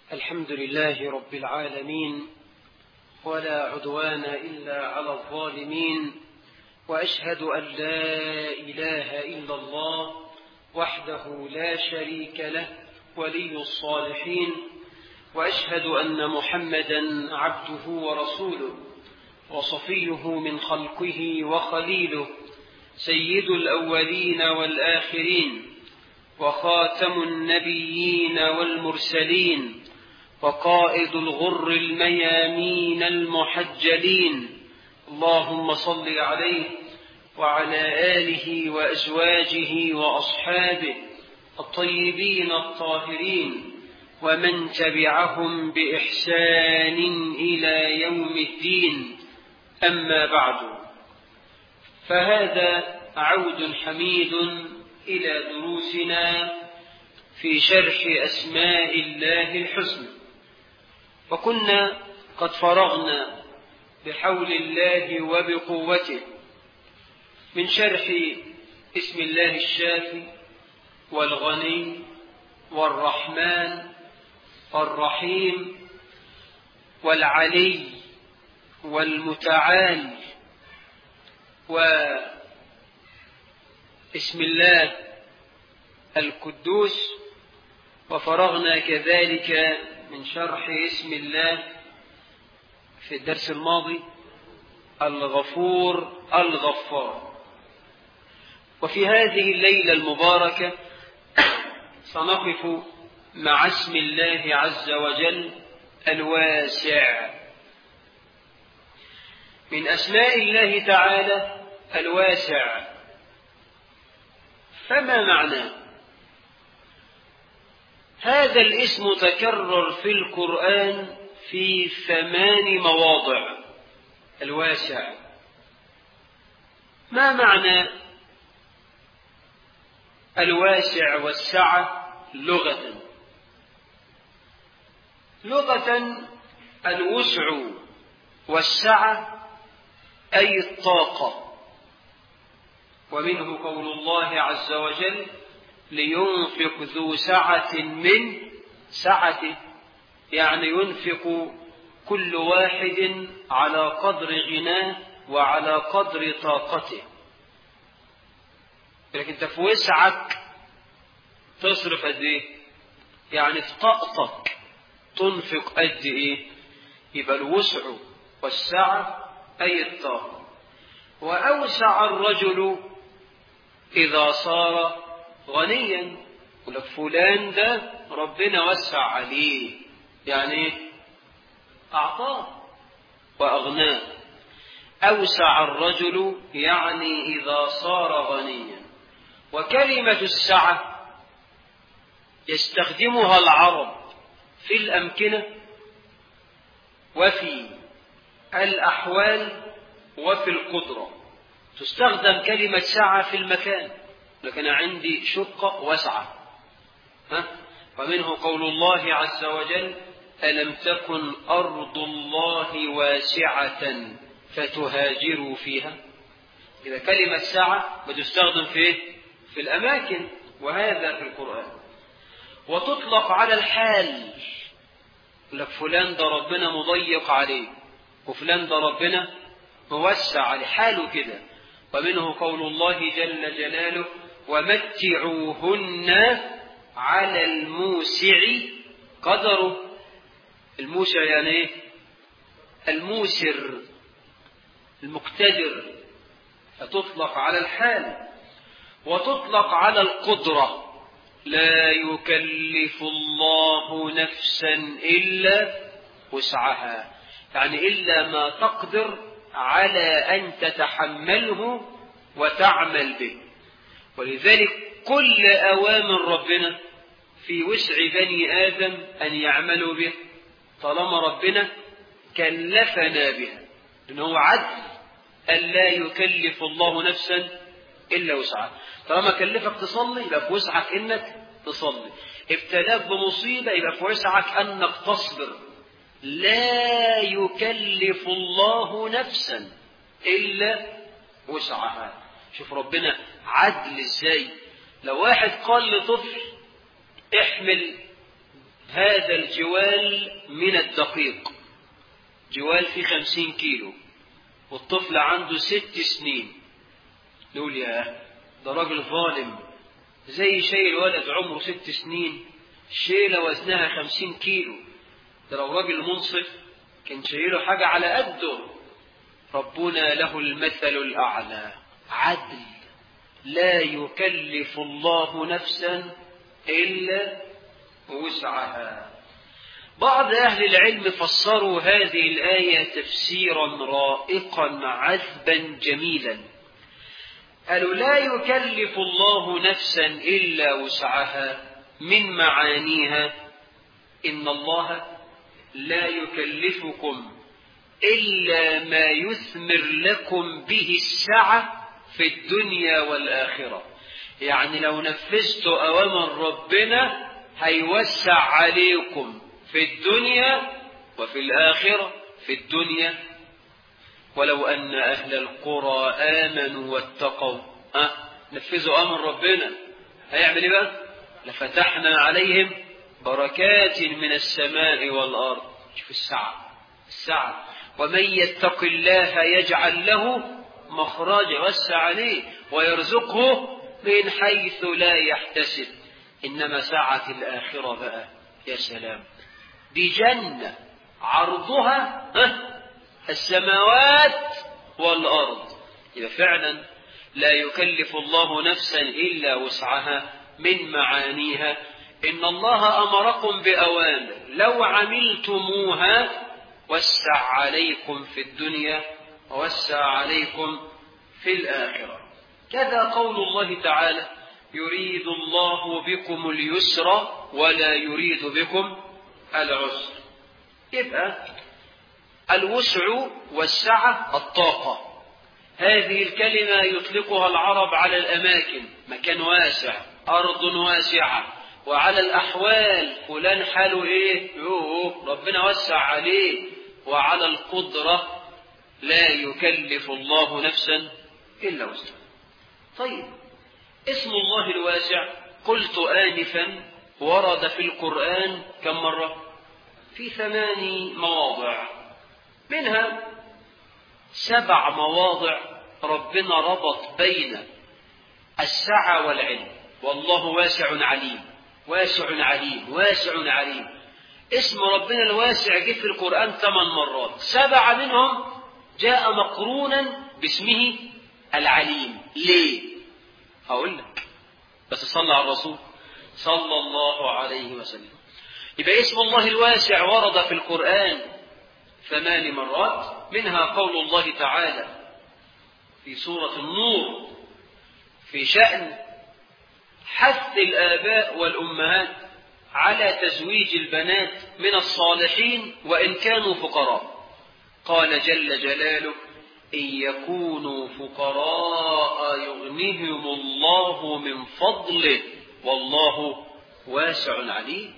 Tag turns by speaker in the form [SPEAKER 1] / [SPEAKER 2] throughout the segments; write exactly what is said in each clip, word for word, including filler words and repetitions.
[SPEAKER 1] الحمد لله رب العالمين، ولا عدوان إلا على الظالمين، وأشهد أن لا إله إلا الله وحده لا شريك له ولي الصالحين، وأشهد أن محمدا عبده ورسوله وصفيه من خلقه وخليله، سيد الأولين والآخرين وخاتم النبيين والمرسلين، وقائد الغر الميامين المحجلين. اللهم صل عليه وعلى آله وأزواجه وأصحابه الطيبين الطاهرين، ومن تبعهم بإحسان إلى يوم الدين. أما بعد، فهذا عود حميد إلى دروسنا في شرح أسماء الله الحسنى، وكنا قد فرغنا بحول الله وبقوته من شرح اسم الله الشافي والغني والرحمن والرحيم والعلي والمتعال، واسم الله القدوس. وفرغنا كذلك من شرح اسم الله في الدرس الماضي الغفور الغفار. وفي هذه الليلة المباركة سنقف مع اسم الله عز وجل الواسع. من أسماء الله تعالى الواسع، فما معناه؟ هذا الاسم تكرر في القرآن في ثمان مواضع. الواسع، ما معنى الواسع والسعة لغة؟ لغة الوسع والسعة أي الطاقة، ومنه قول الله عز وجل: لينفق ذو سعة من سعته، يعني ينفق كل واحد على قدر غناه وعلى قدر طاقته. لكن انت في وسعك تصرف قد ايه؟ يعني في طاقتك تنفق قد ايه؟ يبقى الوسع والسعة أي الطاقة. وأوسع الرجل إذا صار غنيا، ولك فلان ده ربنا وسع عليه، يعني أعطاه وأغناه. أوسع الرجل يعني إذا صار غنيا. وكلمة السعة يستخدمها العرب في الأمكنة وفي الأحوال وفي القدرة. تستخدم كلمة سعة في المكان، لكن عندي شقة واسعة، ها؟ ومنه قول الله عز وجل: ألم تكن أرض الله واسعة فتهاجروا فيها. إذا كلمة سعة بتستخدم في في الأماكن، وهذا في القرآن. وتطلق على الحال، لك فلان ده ربنا مضيق عليه، وفلان ده ربنا موسع عليه، حاله كده. ومنه قول الله جل جلاله: ومتعوهن على الموسع قدره. الموسع يعني ايه؟ الموسر، المقتدر. فتطلق على الحال وتطلق على القدرة. لا يكلف الله نفسا إلا وسعها، يعني إلا ما تقدر على أن تتحمله وتعمل به. ولذلك كل أوامر ربنا في وسع بني آدم أن يعملوا به، طالما ربنا كلفنا بها، إنه عدل أن لا يكلف الله نفسا إلا وسعها. طالما كلفك تصلي يبقى في وسعك إنك تصلي، ابتلاك بمصيبة يبقى في وسعك أنك تصبر. لا يكلف الله نفسا إلا وسعها. شوف ربنا عدل إزاي. لو واحد قال لطفل احمل هذا الجوال من الدقيق، جوال فيه خمسين كيلو والطفل عنده ست سنين، نقول يا ده راجل ظالم، زي شيء الولد عمره ست سنين شيلة وزنها خمسين كيلو، ده لو راجل منصف كان شايله حاجة على قده. ربنا له المثل الأعلى، عدل، لا يكلف الله نفسا إلا وسعها. بعض أهل العلم فسروا هذه الآية تفسيرا رائقا عذبا جميلا، قالوا لا يكلف الله نفسا إلا وسعها، من معانيها إن الله لا يكلفكم إلا ما يثمر لكم به السعة في الدنيا والآخرة. يعني لو نفذتوا أوامر ربنا هيوسع عليكم في الدنيا وفي الآخرة. في الدنيا ولو أن أهل القرى آمنوا واتقوا، أه؟ نفذوا أمر ربنا، هيعمل إيه بقى؟ لفتحنا عليهم بركات من السماء والأرض. شوف السعة، السعة. ومن يتق الله يجعل له مخرجا، وسع عليه، ويرزقه من حيث لا يحتسب. إنما سعة الآخرة بقى يا سلام، دي جنة عرضها السماوات والأرض. يبقى فعلا لا يكلف الله نفسا إلا وسعها، من معانيها إن الله أمركم بأوامر لو عملتموها وسع عليكم في الدنيا ووسع عليكم في الآخرة. كذا قول الله تعالى يريد الله بكم اليسر ولا يريد بكم العسر. يبقى الوسع والسعة الطاقة، هذه الكلمة يطلقها العرب على الأماكن، مكان واسع، أرض واسعة، وعلى الأحوال فلان حاله إيه؟ يوه ربنا وسع عليه. وعلى القدرة لا يكلف الله نفسا إلا وسعها. طيب اسم الله الواسع قلت آنفا ورد في القرآن كم مرة؟ في ثماني مواضع، منها سبع مواضع ربنا ربط بين السعة والعلم. والله واسع عليم، واسع عليم، واسع عليم. اسم ربنا الواسع جه في القرآن ثمان مرات، سبعة منهم جاء مقرونا باسمه العليم. ليه؟ هقول لك، بس صلى على الرسول صلى الله عليه وسلم. يبقى اسم الله الواسع ورد في القرآن ثمان مرات، منها قول الله تعالى في سورة النور في شأن حث الآباء والأمهات على تزويج البنات من الصالحين وإن كانوا فقراء. قال جل جلاله إن يكونوا فقراء يغنيهم الله من فضله والله واسع عليم.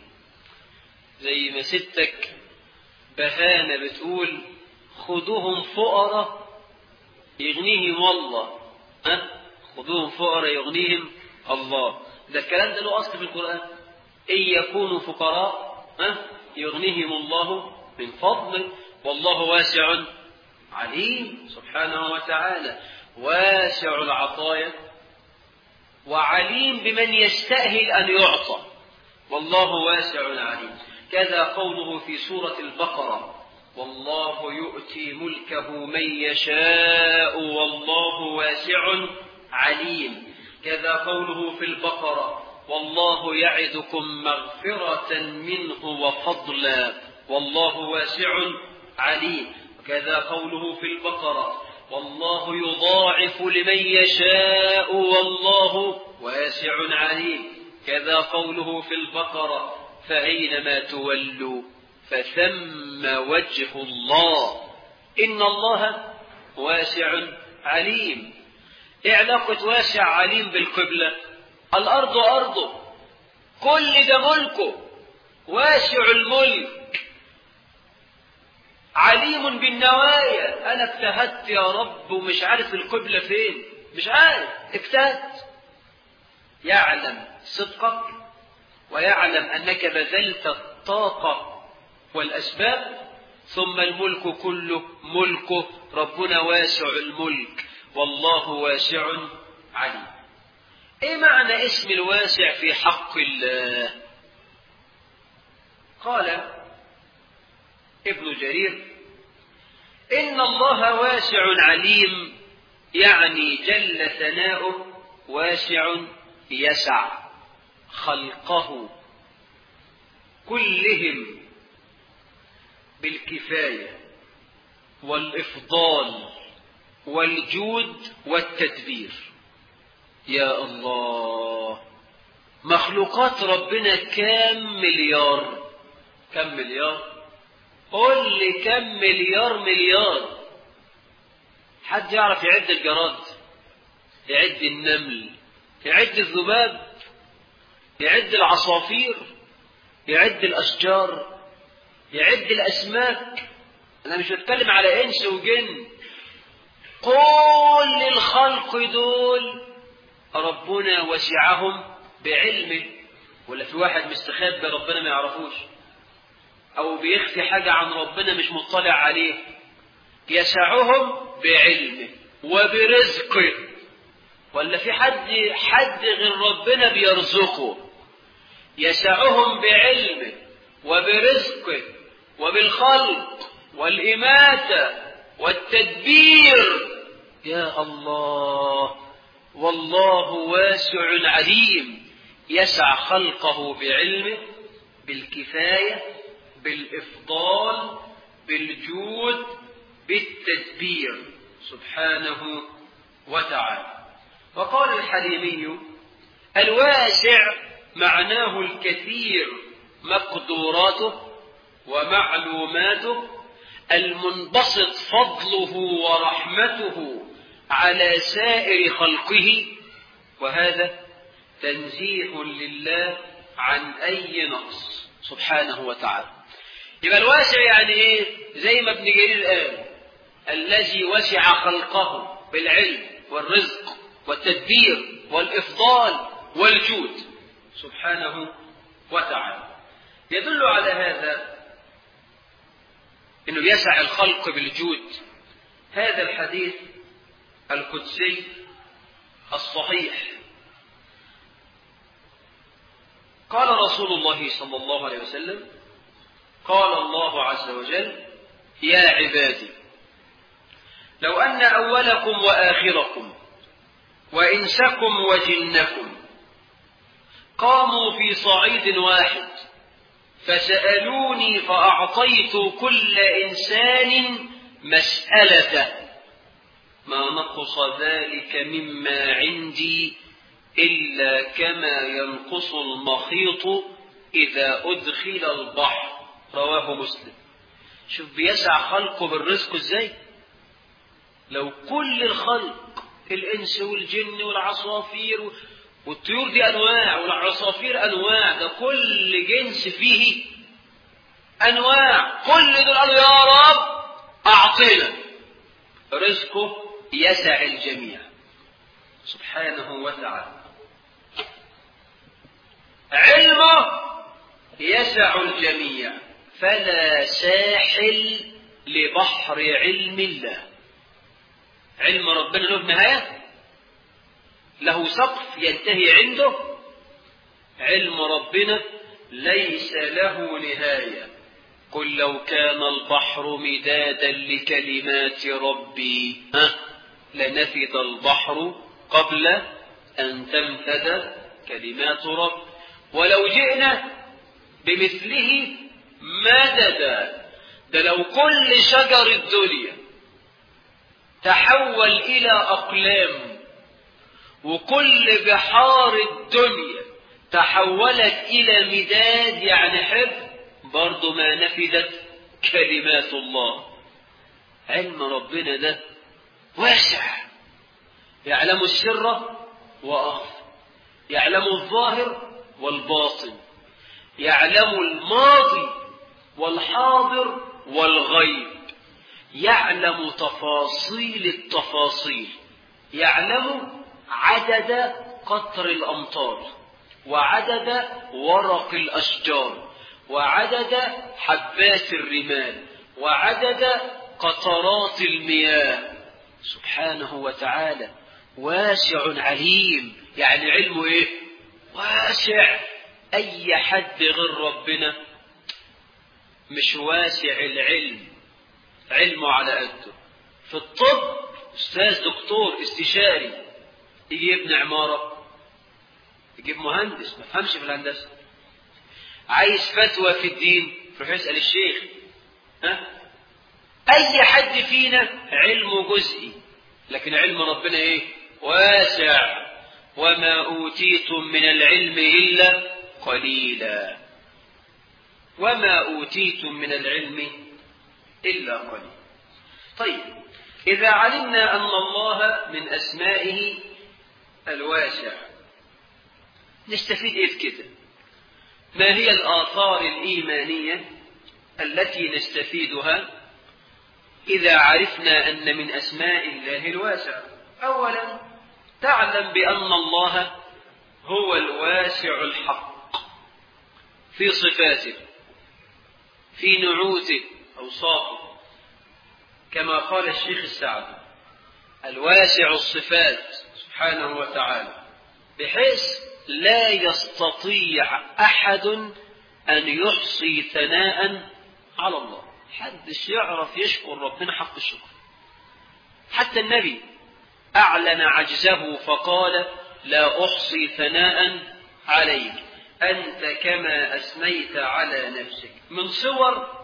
[SPEAKER 1] زي ما ستك بهانة بتقول خذوهم فقراء يغنيهم الله، أه؟ خذوهم فقراء يغنيهم الله. ده الكلام ده له أصل في القرآن. إن يكونوا فقراء أه؟ يغنيهم الله من فضله والله واسع عليم سبحانه وتعالى. واسع العطايا وعليم بمن يستأهل أن يعطى، والله واسع عليم. كذا قوله في سورة البقرة والله يؤتي ملكه من يشاء والله واسع عليم. كذا قوله في البقرة والله يعدكم مغفرة منه وفضلا والله واسع عليم. وكذا قوله في البقرة والله يضاعف لمن يشاء والله واسع عليم. كذا قوله في البقرة فأينما تولوا فثم وجه الله إن الله واسع عليم. إيه علاقة واسع عليم بالقبلة؟ الأرض أرضه، كل ده ملكه، واسع الملك، عليم بالنوايا. أنا اجتهدت يا رب ومش عارف القبلة فين، مش عارف، اجتهدت. يعلم صدقك ويعلم أنك بذلت الطاقة والأسباب، ثم الملك كله ملكه، ربنا واسع الملك والله واسع عليم. ايه معنى اسم الواسع في حق الله؟ قال ابن جرير: إن الله واسع عليم، يعني جل ثناؤه واسع يسع خلقه كلهم بالكفاية والإفضال والجود والتدبير. يا الله، مخلوقات ربنا كم مليار؟ كم مليار؟ قل لي كم مليار مليار. حد يعرف يعد الجراد؟ يعد النمل؟ يعد الذباب؟ يعد العصافير؟ يعد الأشجار؟ يعد الأسماك؟ أنا مش بتكلم على إنس وجن، كل الخلق دول ربنا وسعهم بعلمه. ولا في واحد مستخبي ربنا ما يعرفوش، أو بيخفي حاجة عن ربنا مش مطلع عليه؟ يسعهم بعلمه وبرزقه. ولا في حد حد غير ربنا بيرزقه؟ يسعهم بعلمه وبرزقه وبالخلق والإماتة والتدبير. يا الله، والله واسع عليم، يسع خلقه بعلمه بالكفاية بالإفضال بالجود بالتدبير سبحانه وتعالى. وقال الحليمي: الواسع معناه الكثير مقدوراته ومعلوماته، المنبسط فضله ورحمته على سائر خلقه، وهذا تنزيه لله عن أي نقص سبحانه وتعالى. يبقى الواسع يعني ايه؟ زي ما ابن جرير قال: الذي وسع خلقه بالعلم والرزق والتدبير والإفضال والجود سبحانه وتعالى. يدل على هذا انه يسع الخلق بالجود هذا الحديث القدسي الصحيح. قال رسول الله صلى الله عليه وسلم: قال الله عز وجل: يا عبادي لو أن أولكم وآخركم وإنسكم وجنكم قاموا في صعيد واحد فسألوني فأعطيت كل إنسان مسألته ما نقص ذلك مما عندي إلا كما ينقص المخيط إذا أدخل البحر. رواه مسلم. شوف بيسع خلقه بالرزق ازاي. لو كل الخلق الإنس والجن والعصافير والطيور دي أنواع والعصافير أنواع، ده كل جنس فيه أنواع، كل دول قالوا يا رب أعطينا، رزقه يسع الجميع سبحانه وتعالى. علمه يسع الجميع، فلا ساحل لبحر علم الله. علم ربنا له نهاية؟ له سقف ينتهي عنده؟ علم ربنا ليس له نهاية. قل لو كان البحر مدادا لكلمات ربي ها لنفد البحر قبل أن تنفد كلمات رب ولو جئنا بمثله مددا. ده لو كل شجر الدنيا تحول إلى أقلام وكل بحار الدنيا تحولت إلى مداد يعني حبر، برضو ما نفدت كلمات الله. علم ربنا ده واسع، يعلم السر وأخفى، يعلم الظاهر والباطن، يعلم الماضي والحاضر والغيب، يعلم تفاصيل التفاصيل، يعلم عدد قطر الأمطار وعدد ورق الأشجار وعدد حبات الرمال وعدد قطرات المياه سبحانه وتعالى. واسع عليم، يعني علمه ايه؟ واسع. اي حد غير ربنا مش واسع العلم، علمه على قده. في الطب استاذ دكتور استشاري يجي يبني عمارة، يجيب مهندس ما فهمش في الهندسة. عايز فتوى في الدين يروح يسأل الشيخ. ها؟ اي حد فينا علمه جزئي، لكن علم ربنا ايه؟ واسع. وما اوتيتم من العلم الا قليلا، وما اوتيتم من العلم الا قليلا. طيب، اذا علمنا ان الله من اسمائه الواسع، نستفيد ايه في كده؟ ما هي الاثار الايمانيه التي نستفيدها إذا عرفنا أن من أسماء الله الواسع؟ أولا، تعلم بأن الله هو الواسع الحق في صفاته، في نعوته، أوصافه، كما قال الشيخ السعدي: الواسع الصفات سبحانه وتعالى، بحيث لا يستطيع أحد أن يحصي ثناء على الله. حدش يعرف يشكر ربنا حق الشكر. حتى النبي أعلن عجزه فقال: لا أحصي ثناء عليك أنت كما أثنيت على نفسك. من صور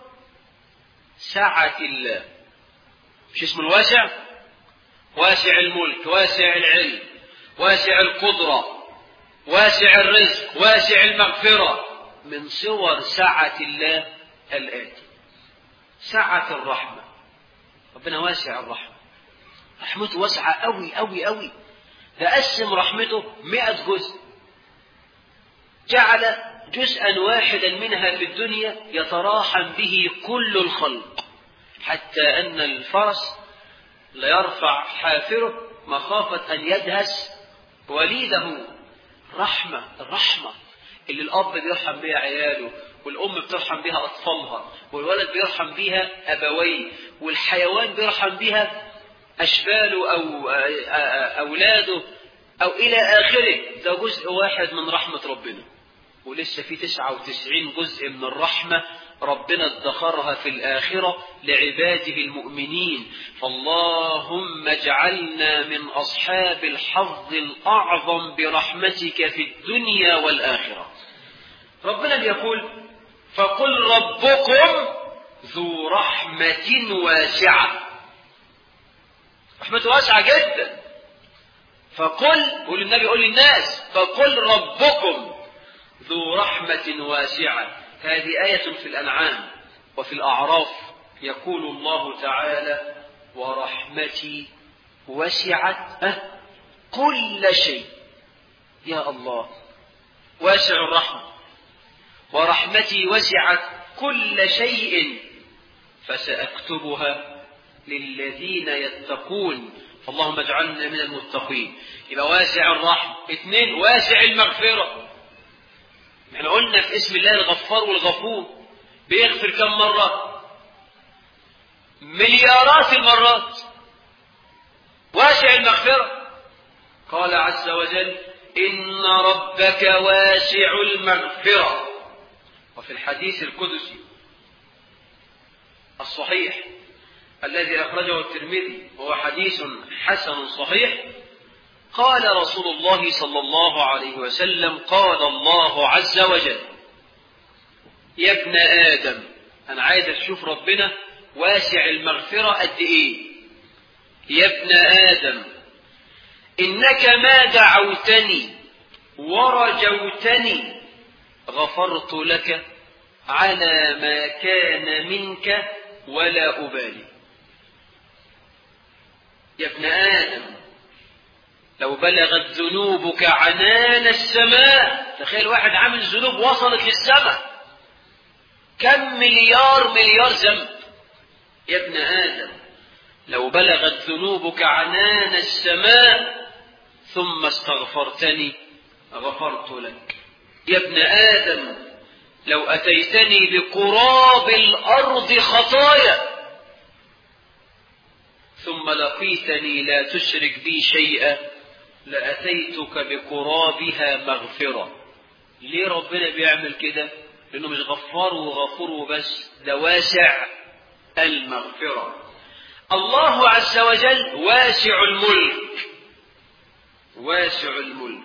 [SPEAKER 1] سعة الله. مش اسم الواسع؟ واسع الملك، واسع العلم، واسع القدرة، واسع الرزق، واسع المغفرة. من صور سعة الله الآتي: سعة الرحمة. ربنا واسع الرحمة، رحمته واسعة أوي أوي أوي. ده قسم رحمته مئة جزء، جعل جزءا واحدا منها في الدنيا يتراحم به كل الخلق، حتى أن الفرس ليرفع حافره مخافة أن يدهس وليده. رحمة، الرحمة اللي الأب بيرحم بها عياله، والأم بترحم بها أطفالها، والولد بيرحم بها أبويه، والحيوان بيرحم بها أشباله أو أولاده أو إلى آخره. ده جزء واحد من رحمة ربنا، ولسه في تسعة وتسعين جزء من الرحمة ربنا ادخرها في الآخرة لعباده المؤمنين. فاللهم اجعلنا من أصحاب الحظ الأعظم برحمتك في الدنيا والآخرة. ربنا يقول: فقل ربكم ذو رحمة واسعة. رحمته واسعة جدا. فقل، قول النبي، قول للناس: فقل ربكم ذو رحمة واسعة. هذه آية في الأنعام. وفي الأعراف يقول الله تعالى: ورحمتي وسعت كل شيء. يا الله، واسع الرحمة، ورحمتي وسعت كل شيء فسأكتبها للذين يتقون. فاللهم اجعلنا من المتقين. يبقى واسع الرحمة. اثنين، واسع المغفرة. احنا قلنا في اسم الله الغفار والغفور بيغفر كم مرة؟ مليارات المرات. واسع المغفرة. قال عز وجل: إن ربك واسع المغفرة. وفي الحديث القدسي الصحيح الذي أخرجه الترمذي وهو حديث حسن صحيح، قال رسول الله صلى الله عليه وسلم: قال الله عز وجل: يا ابن آدم. أنا عايز أشوف ربنا واسع المغفرة قد إيه. يا ابن آدم، إنك ما دعوتني ورجوتني غفرت لك على ما كان منك ولا أبالي. يا ابن آدم، لو بلغت ذنوبك عنان السماء. تخيل واحد عامل ذنوب وصلت للسماء، كم مليار مليار ذنب. يا ابن آدم، لو بلغت ذنوبك عنان السماء ثم استغفرتني غفرت لك. يا ابن آدم، لو أتيتني بقراب الأرض خطايا ثم لقيتني لا تشرك بي شيئا لأتيتك بقرابها مغفرة. ليه ربنا بيعمل كده؟ لأنه مش غفار وغفور وبس، ده واسع المغفرة. الله عز وجل واسع الملك، واسع الملك،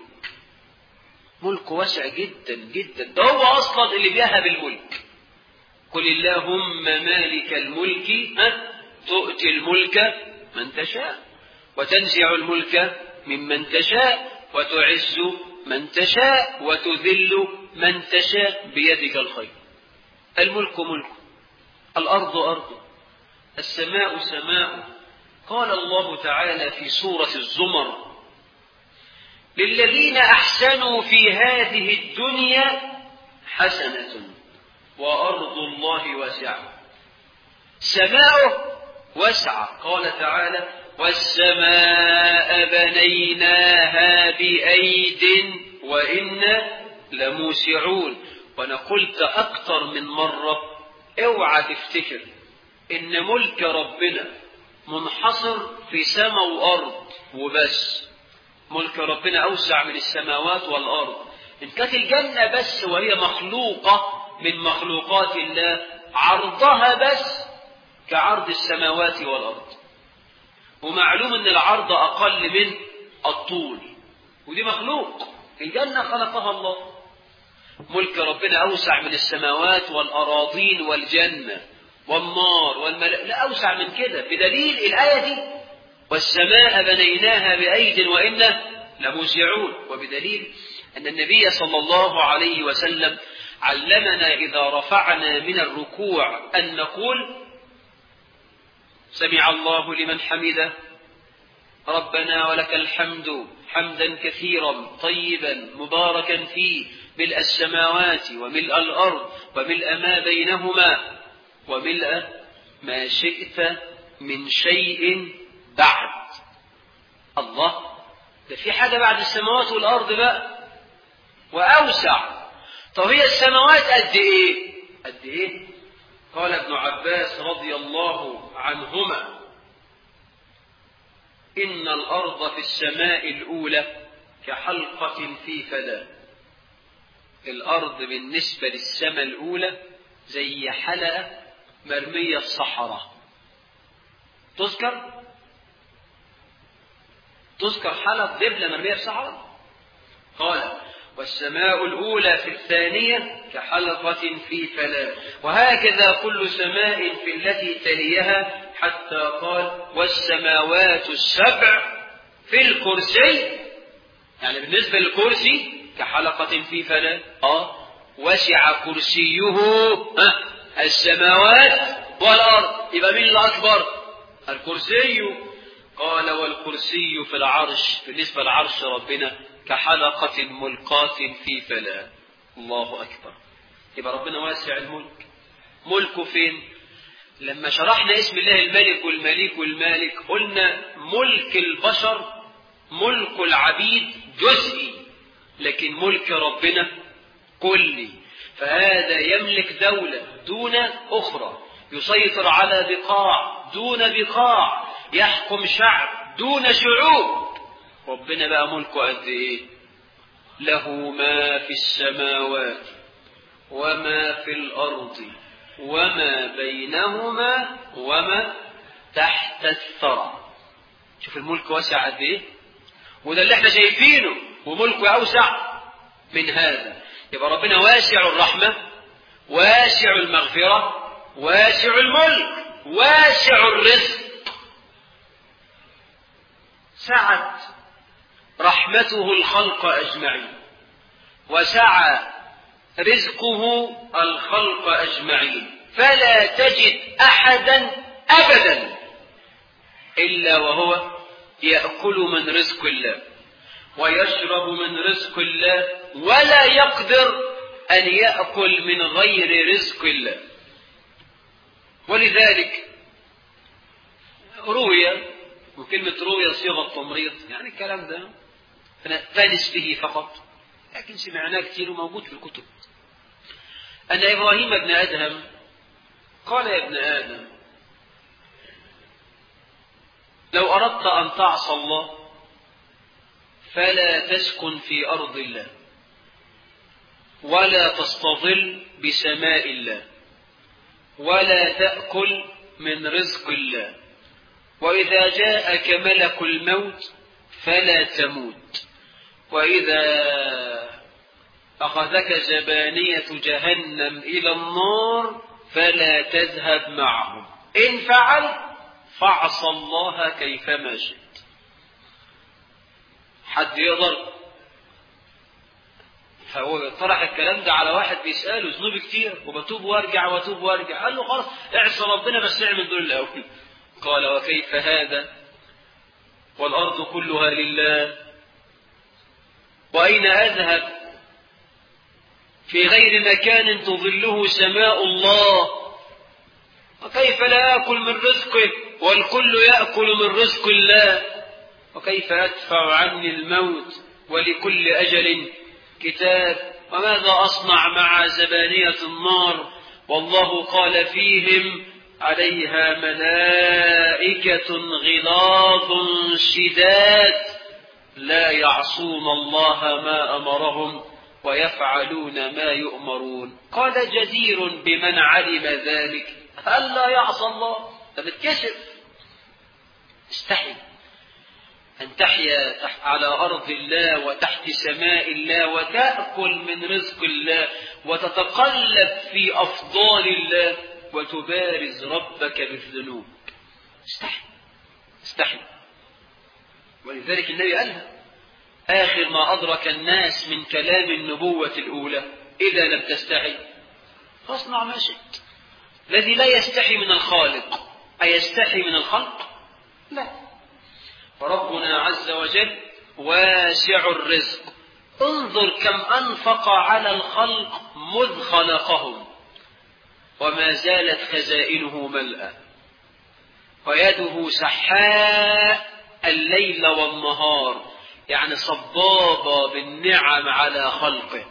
[SPEAKER 1] ملك واسع جدا جدا، ده هو أصلا اللي بيهب الملك. قل اللهم مالك الملك تؤتي الملك من تشاء وتنزع الملك ممن تشاء وتعز من تشاء وتذل من تشاء بيدك الخير. الملك ملك، الأرض أرض، السماء سماء. قال الله تعالى في سورة الزمر: للذين أحسنوا في هذه الدنيا حسنة وأرض الله واسعة. سماؤه واسعة، قال تعالى: والسماء بنيناها بأيد وإنا لموسعون. وأنا قلت أكثر من مرة اوعى تفتكر إن ملك ربنا منحصر في سماء وأرض وبس. ملك ربنا أوسع من السماوات والأرض. إن كانت الجنة بس وهي مخلوقة من مخلوقات الله عرضها بس كعرض السماوات والأرض، ومعلوم أن العرض أقل من الطول، ودي مخلوق، الجنة خلقها الله. ملك ربنا أوسع من السماوات والأراضين والجنة والنار والملائكة، لا أوسع من كده، بدليل الآية دي: والسماء بنيناها بأيد وإنا لموسعون. وبدليل أن النبي صلى الله عليه وسلم علمنا إذا رفعنا من الركوع أن نقول: سمع الله لمن حمده ربنا ولك الحمد حمدا كثيرا طيبا مباركا فيه ملء السماوات وملء الأرض وملء ما بينهما وملء ما شئت من شيء بعد. الله، ده في حاجة بعد السماوات والأرض بقى وأوسع. طب هي السماوات قد إيه؟ قد إيه؟ قال ابن عباس رضي الله عنهما: إن الأرض في السماء الأولى كحلقة في فلاة. الأرض بالنسبة للسماء الأولى زي حلقة مرمية في صحراء. تذكر تذكر حلقة دبلة مرمية في صحراء. قال: والسماء الأولى في الثانية كحلقة في فلاة، وهكذا كل سماء في التي تليها، حتى قال: والسماوات السبع في الكرسي. يعني بالنسبة للكرسي كحلقة في فلاة. آه وسع كرسيه السماوات والأرض. يبقى مين الأكبر؟ الكرسي. قال: والكرسي في العرش، بالنسبة لعرش ربنا كحلقة ملقاة في فلاة. الله أكبر. يبقى ربنا واسع الملك. ملكه فين؟ لما شرحنا اسم الله الملك والمليك والمالك قلنا ملك البشر ملك العبيد جزئي، لكن ملك ربنا كلي. فهذا يملك دولة دون أخرى، يسيطر على بقاع دون بقاع، يحكم شعب دون شعوب. ربنا بقى ملكه قد إيه؟ له ما في السماوات وما في الأرض وما بينهما وما تحت الثرى. شوف الملك واسع قد إيه، وده اللي احنا شايفينه، وملكه أوسع من هذا. يبقى ربنا واسع الرحمة، واسع المغفرة، واسع الملك، واسع الرزق. سعت رحمته الخلق أجمعين، وسعى رزقه الخلق أجمعين، فلا تجد أحدا أبدا إلا وهو يأكل من رزق الله ويشرب من رزق الله، ولا يقدر أن يأكل من غير رزق الله. ولذلك روي، وكلمة روي صيغة تمريض، يعني الكلام ده فنأتنس به فقط، لكن سمعناه كثير وموجود في الكتب. أن إبراهيم بن أدهم قال: يا ابن آدم، لو أردت أن تعصى الله فلا تسكن في أرض الله، ولا تستظل بسماء الله، ولا تأكل من رزق الله، وإذا جاءك ملك الموت فلا تموت، وإذا أخذك زبانية جهنم إلى النار فلا تذهب معهم، إن فعلت فاعص الله كيفما شئت. حد يقدر؟ فهو طرح الكلام ده على واحد بيسأله ذنوب كتير وبتوب وارجع واتوب وارجع، قال له: خلاص اعصى ربنا بس اعمل دول الأول. قال: وكيف هذا والأرض كلها لله، وأين أذهب في غير مكان تظله سماء الله، وكيف لا آكل من رزقه والكل يأكل من رزق الله، وكيف أدفع عني الموت ولكل أجل كتاب، وماذا أصنع مع زبانية النار والله قال فيهم عليها ملائكة غلاظ شداد لا يعصون الله ما أمرهم ويفعلون ما يؤمرون. قال: جدير بمن علم ذلك ألا يعصى الله. ده بتكسب. استحي أن تحيا على أرض الله وتحت سماء الله وتأكل من رزق الله وتتقلب في أفضال الله وتبارز ربك بالذنوب. استحي استحي. ولذلك النبي قالها: آخر ما أدرك الناس من كلام النبوة الأولى: إذا لم تستحي فاصنع ما شئت. الذي لا يستحي من الخالق أيستحي من الخلق؟ لا. فربنا عز وجل واسع الرزق. انظر كم أنفق على الخلق مذ خلقهم وما زالت خزائنه ملأى، ويده سحاء الليل والنهار، يعني صبابة بالنعم على خلقه.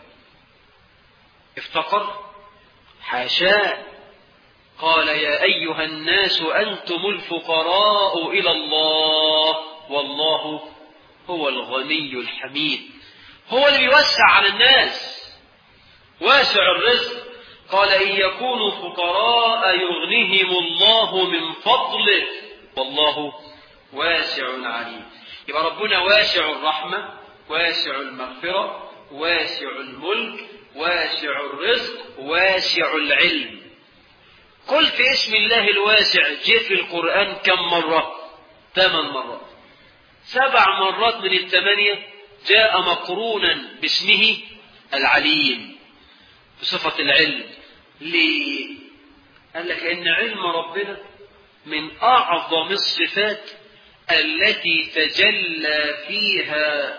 [SPEAKER 1] افتقر؟ حاشاه. قال: يا أيها الناس أنتم الفقراء إلى الله والله هو الغني الحميد. هو اللي بيوسع على الناس، واسع الرزق. قال: إن يكونوا فقراء يغنيهم الله من فضله والله واسع عليم. يبقى ربنا واسع الرحمة، واسع المغفرة، واسع الملك، واسع الرزق، واسع العلم. قلت اسم الله الواسع جاء في القرآن كم مرة؟ ثمان مرات. سبع مرات من الثمانية جاء مقرونا باسمه العليم بصفة العلم. ليه؟ قال لك إن علم ربنا من أعظم الصفات التي تجلى فيها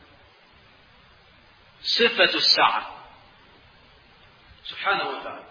[SPEAKER 1] صفة السعة سبحانه وتعالى.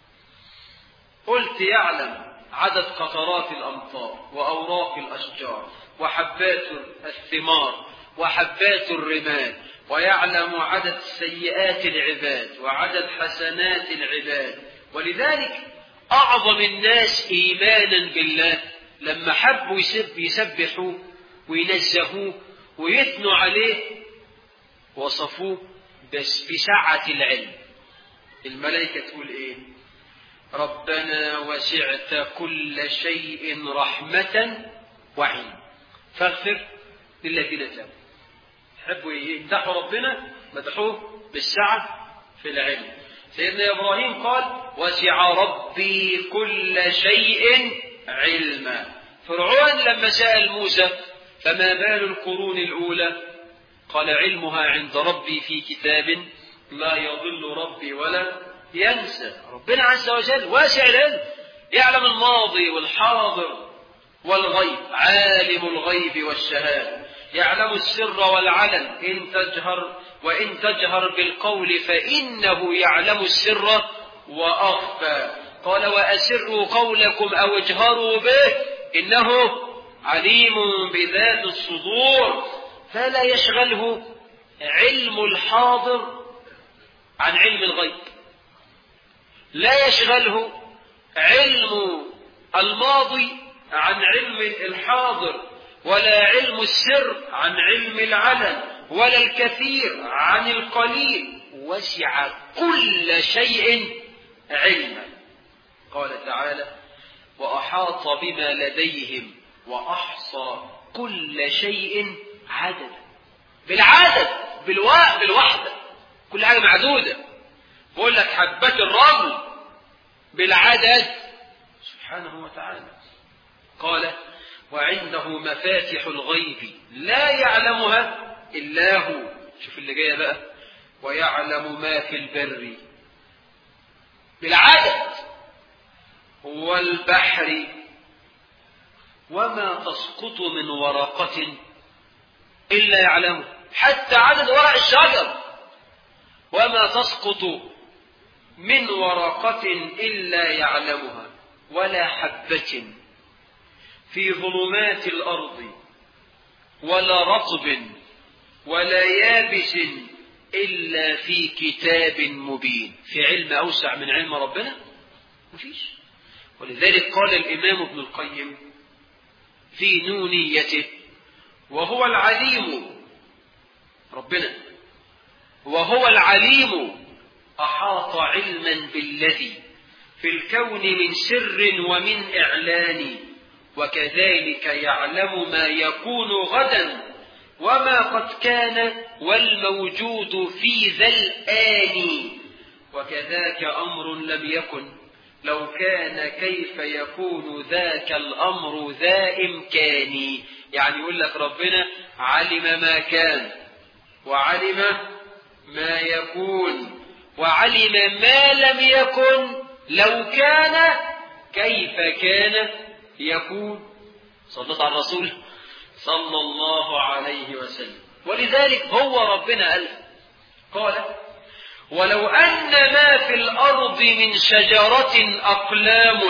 [SPEAKER 1] قلت: يعلم عدد قطرات الأمطار وأوراق الأشجار وحبات الثمار وحبات الرمال، ويعلم عدد سيئات العباد وعدد حسنات العباد. ولذلك أعظم الناس إيمانا بالله لما حبوا يسبحوا وينزهوه ويثنوا عليه وصفوه بس بسعة العلم. الملائكة تقول إيه؟ ربنا وسعت كل شيء رحمة وعلم فاغفر للذين تابوا. يحبوا يمدحوا ربنا، مدحوه بالسعة في العلم. سيدنا إبراهيم قال: وسع ربي كل شيء علما. فرعون لما سأل موسى: فما بال القرون الأولى؟ قال: علمها عند ربي في كتاب لا يضل ربي ولا ينسى. ربنا عز وجل واسع العلم، يعلم الماضي والحاضر والغيب، عالم الغيب والشهادة، يعلم السر والعلن، إن تجهر وإن تجهر بالقول فإنه يعلم السر وأخفى. قال: وأسروا قولكم أو اجهروا به إنه عليم بذات الصدور. فلا يشغله علم الحاضر عن علم الغيب. لا يشغله علم الماضي عن علم الحاضر، ولا علم السر عن علم العلن، ولا الكثير عن القليل، وسع كل شيء علما. قال تعالى: وأحاط بما لديهم وأحصى كل شيء عددا. بالعدد، بالواء، بالوحدة، كل حاجة معدودة. بقول لك حبات الرمل بالعدد سبحانه وتعالى. قال: وعنده مفاتح الغيب لا يعلمها إلا هو. شوف اللي جاية بقى: ويعلم ما في البر بالعدد والبحر وما تسقط من ورقة إلا يعلمه. حتى عدد ورق الشجر: وما تسقط من ورقة إلا يعلمها، ولا حبة في ظلمات الأرض ولا رطب ولا يابس إلا في كتاب مبين. في علم أوسع من علم ربنا؟ مفيش. ولذلك قال الإمام ابن القيم في نونيته: وهو العليم، ربنا وهو العليم أحاط علما بالذي في الكون من سر ومن إعلان، وكذلك يعلم ما يكون غدا وما قد كان والموجود في ذا الآن، وكذاك أمر لم يكن لو كان كيف يكون ذاك الأمر ذا إمكاني. يعني يقول لك ربنا علم ما كان، وعلم ما يكون، وعلم ما لم يكن لو كان كيف كان يكون. صلت على الرسول صلى الله عليه وسلم. ولذلك هو ربنا قال قال: ولو أن ما في الأرض من شجرة أقلام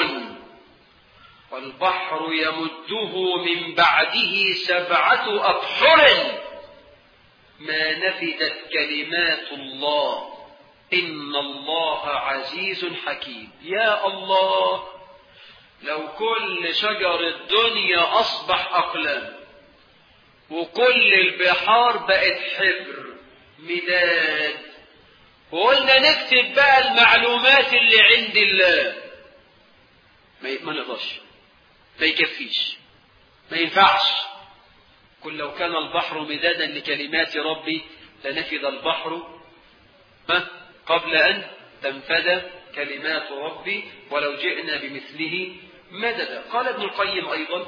[SPEAKER 1] والبحر يمده من بعده سبعة أبحر ما نفدت كلمات الله إن الله عزيز حكيم. يا الله، لو كل شجر الدنيا أصبح أقلام وكل البحار بقت حبر مداد، وقلنا نكتب بقى المعلومات اللي عند الله، ما نقدرش، ما يكفيش، ما ينفعش. قل لو كان البحر مدادا لكلمات ربي لنفد البحر قبل أن تنفد كلمات ربي ولو جئنا بمثله مددا. قال ابن القيم أيضا: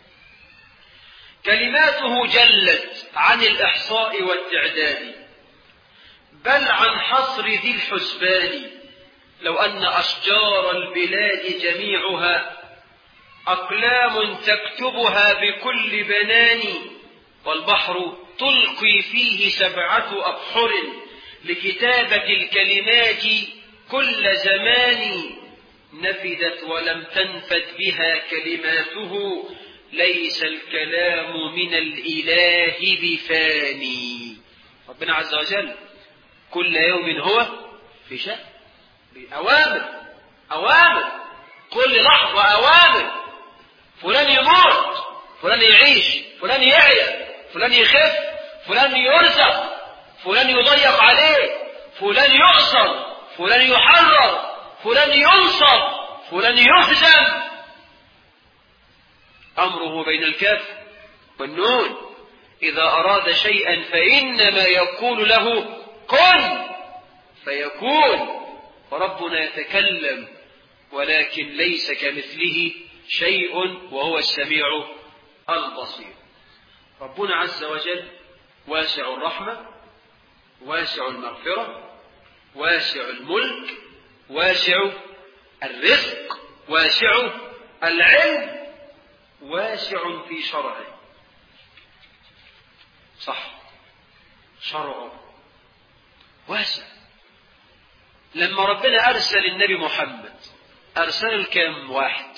[SPEAKER 1] كلماته جلت عن الإحصاء والتعداد بل عن حصر ذي الحسبان. لو أن أشجار البلاد جميعها أقلام تكتبها بكل بنان، والبحر تلقي فيه سبعة أبحر لكتابة الكلمات كل زمان، نفدت ولم تنفد بها كلماته ليس الكلام من الإله بفاني. ربنا عز وجل كل يوم هو في شأن، بأوامر أوامر، كل لحظة أوامر. فلان يموت، فلان يعيش، فلان يعيا، فلان يخف، فلان يرزق، فلان يضيق عليه، فلان يؤسر، فلان يحرر، فلان ينصر، فلان يهزم. أمره بين الكاف والنون. إذا أراد شيئا فإنما يقول له كن فيكون. وربنا يتكلم ولكن ليس كمثله شيء وهو السميع البصير. ربنا عز وجل واسع الرحمة، واسع المغفرة، واسع الملك، واسع الرزق، واسع العلم، واسع في شرعه. صح، شرعه واسع. لما ربنا أرسل النبي محمد أرسل الكام واحد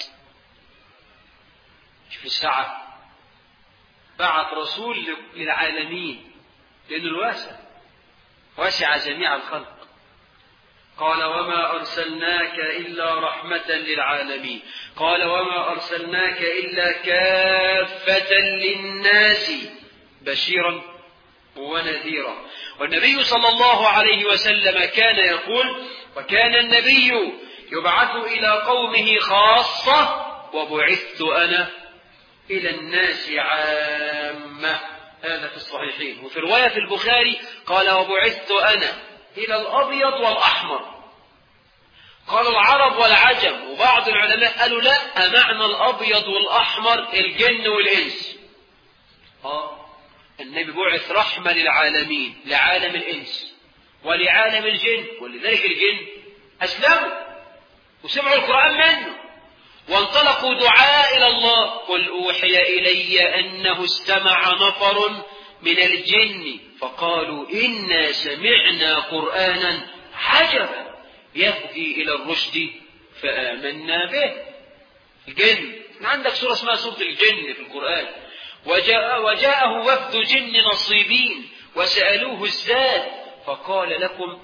[SPEAKER 1] في الساعة؟ بعث رسول للعالمين، لأنه الواسع واسع جميع الخلق. قال وما أرسلناك إلا رحمة للعالمين. قال وما أرسلناك إلا كافة للناس بشيرا ونذيرا. والنبي صلى الله عليه وسلم كان يقول وكان النبي يبعث إلى قومه خاصة وبعثت أنا إلى الناس عامة. هذا في الصحيحين. وفي رواية في البخاري قال وبعثت أنا إلى الأبيض والأحمر. قال العرب والعجم. وبعض العلماء قالوا لا، معنى الأبيض والأحمر الجن والإنس. آه النبي بعث رحمة للعالمين، لعالم الإنس ولعالم الجن. ولذلك الجن أسلموا وسمعوا القرآن منه وانطلقوا دعاء إلى الله. قل أوحي إلي أنه استمع نفر من الجن فقالوا إنا سمعنا قرآنا عجبا يهدي إلى الرشد فآمنا به. الجن عندك سورة اسمها سورة الجن في القرآن. وجاء وجاءه وفد جن نصيبين وسألوه الزاد فقال لكم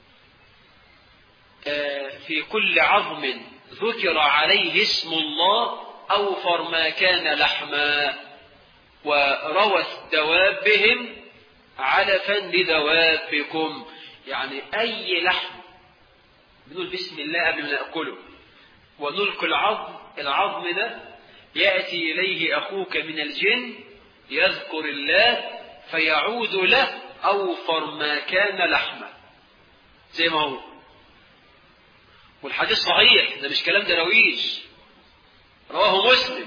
[SPEAKER 1] في كل عظم ذكر عليه اسم الله أوفر ما كان لحما وروث دوابهم علفا لدوابكم. يعني أي لحم بنقول بسم الله قبل ما نأكله ونلقي العظم. العظم ده يأتي إليه أخوك من الجن يذكر الله فيعود له أوفر ما كان لحما زي ما هو. والحديث صحيح، ده مش كلام درويش، رواه مسلم.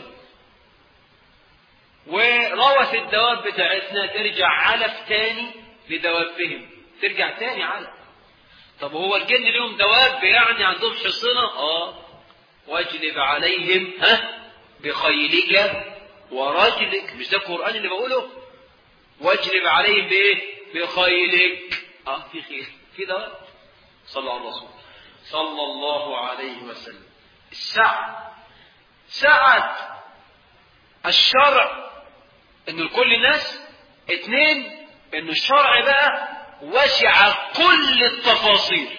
[SPEAKER 1] وروث الدواب بتاعتنا ترجع علف تاني لدوابهم، ترجع تاني علف. طب هو الجن لهم دواب يعني عندهم حصنة؟ اه واجلب عليهم ها بخيلك ورجلك. مش ده القرآن اللي بقوله؟ واجلب عليهم بايه؟ بخيلك. اه في خير في دواب. صلى على الرسول صلى الله عليه وسلم. السعة سعة الشرع انه لكل الناس. اتنين انه الشرع بقى وسع كل التفاصيل.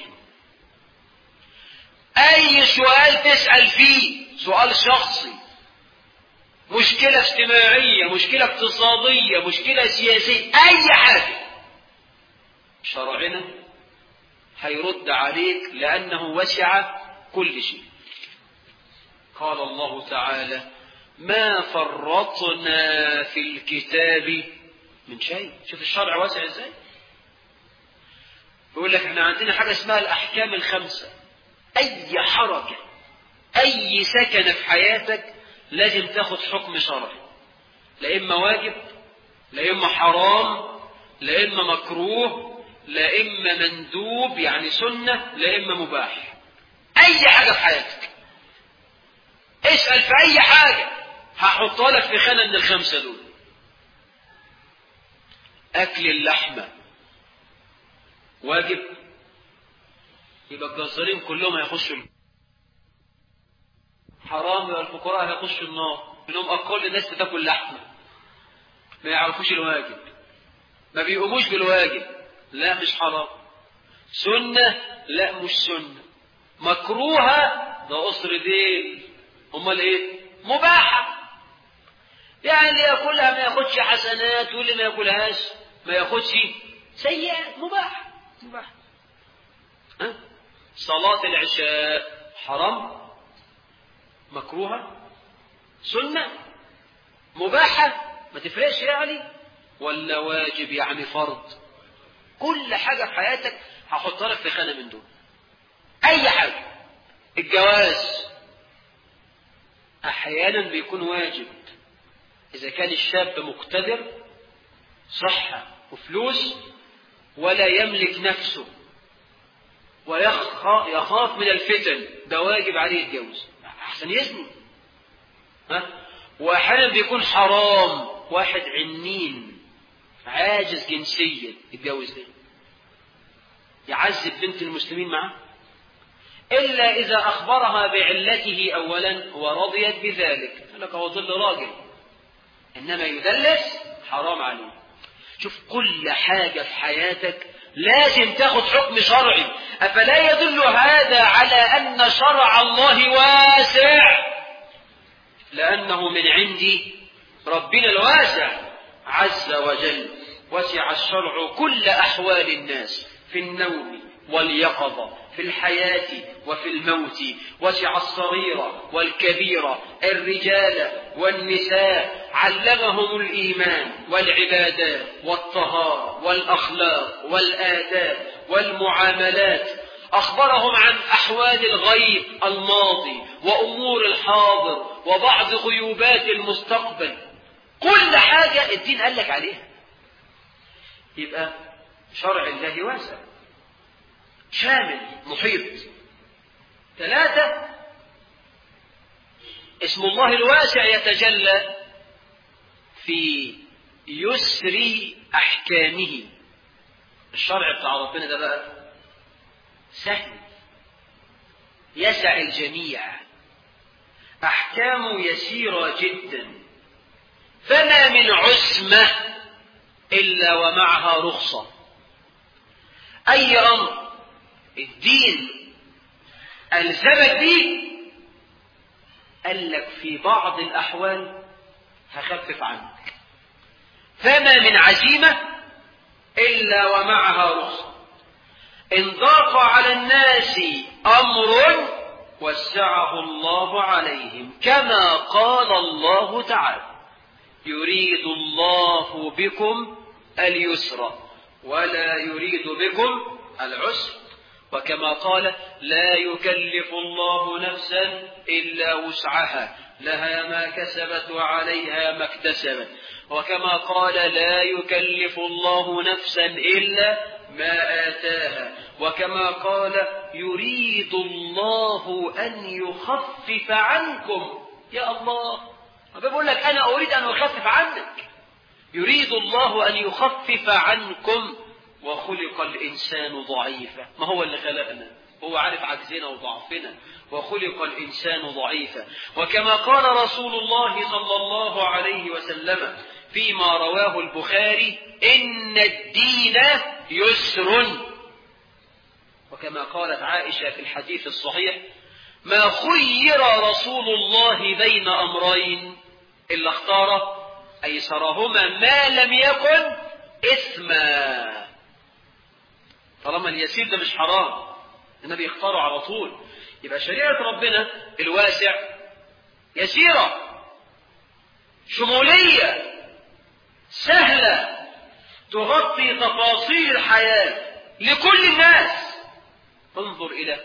[SPEAKER 1] اي سؤال تسأل فيه سؤال شخصي، مشكلة اجتماعية، مشكلة اقتصادية، مشكلة سياسية، اي حاجة شرعنا هيرد عليك لأنه وسع كل شيء. قال الله تعالى ما فرطنا في الكتاب من شيء. شوف الشرع واسع ازاي. يقول لك احنا عندنا حاجة اسمها الأحكام الخمسة. أي حركة أي سكن في حياتك لازم تاخد حكم شرعي، لا إما واجب لا إما حرام لا إما مكروه لا إما مندوب يعني سنة لا إما مباح. أي حاجة في حياتك اسأل في أي حاجة هحطها لك في خانة من الخمسة دول. أكل اللحمة واجب، يبقى الجزارين كلهم هيخشوا. حرام، يبقى الفقراء هيخشوا النار. منهم أقل الناس بتاكل لحمة ما يعرفوش الواجب، ما بيقوموش بالواجب. لا مش حرام. سنة لا مش سنة. مكروهة ده قصر ديل. امال ايه؟ مباحة. يعني اللي ياكلها ما ياخدش حسنات واللي ما ياكلهاش ما ياخدش سيئات. مباح مباح. ها؟ صلاة العشاء حرام مكروهة سنة مباحة ما تفرقش يعني ولا واجب يعني فرض. كل حاجة في حياتك هحطها لك في خانة من دول. أي حاجة. الجواز أحيانا بيكون واجب إذا كان الشاب مقتدر صحة وفلوس ولا يملك نفسه ويخاف من الفتن، ده واجب عليه يتجوز. أحسن يزني. ها؟ وأحيانا بيكون حرام، واحد عنين عاجز جنسيا يتجوز ليه؟ يعذب بنت المسلمين معه إلا إذا أخبرها بعلته أولا ورضيت بذلك. يقول لك هو ظل راجل، إنما يدلس حرام عليه. شوف كل حاجة في حياتك لازم تاخد حكم شرعي. أفلا يدل هذا على أن شرع الله واسع؟ لأنه من عند ربنا الواسع عز وجل. وسع الشرع كل أحوال الناس في النوم واليقظة، في الحياة وفي الموت. وسع الصغير والكبير، الرجال والنساء، علمهم الإيمان والعبادات والطهارة والأخلاق والآداب والمعاملات. أخبرهم عن أحوال الغيب الماضي وأمور الحاضر وبعض غيوبات المستقبل. كل حاجة الدين قال لك عليها. يبقى شرع الله واسع شامل محيط. ثلاثة، اسم الله الواسع يتجلى في يسر أحكامه. الشرع بتاع ربنا ده بقى سهل يسع الجميع، أحكامه يسيرة جدا، فما من عسمة إلا ومعها رخصة. أي أمر الدين ألزمك به قال لك في بعض الأحوال هخفف عنك، فما من عزيمة إلا ومعها رخصة. إن ضاق على الناس أمر وسعه الله عليهم، كما قال الله تعالى: يريد الله بكم اليسر ولا يريد بكم العسر. وكما قال: لا يكلف الله نفسا إلا وسعها، لها ما كسبت وعليها ما اكتسبت. وكما قال: لا يكلف الله نفسا إلا ما آتاها. وكما قال: يريد الله أن يخفف عنكم. يا الله، بقول لك أنا أريد أن أخفف عنك. يريد الله أن يخفف عنكم. وخلق الإنسان ضعيفا، ما هو اللي خلقنا، هو عارف عجزنا وضعفنا. وخلق الإنسان ضعيفا. وكما قال رسول الله صلى الله عليه وسلم فيما رواه البخاري: إن الدين يسر. وكما قالت عائشة في الحديث الصحيح: ما خير رسول الله بين أمرين إلا اختار أيسرهما ما لم يكن إثما. طالما اليسير ده مش حرام، النبي يختاره على طول. يبقى شريعة ربنا الواسع يسيرة، شمولية، سهلة، تغطي تفاصيل الحياة لكل الناس. انظر إلى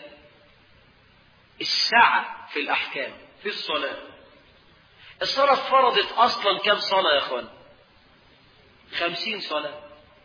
[SPEAKER 1] السعة في الأحكام. في الصلاة، الصلاة فرضت أصلا كم صلاة يا أخوان؟ خمسين صلاة.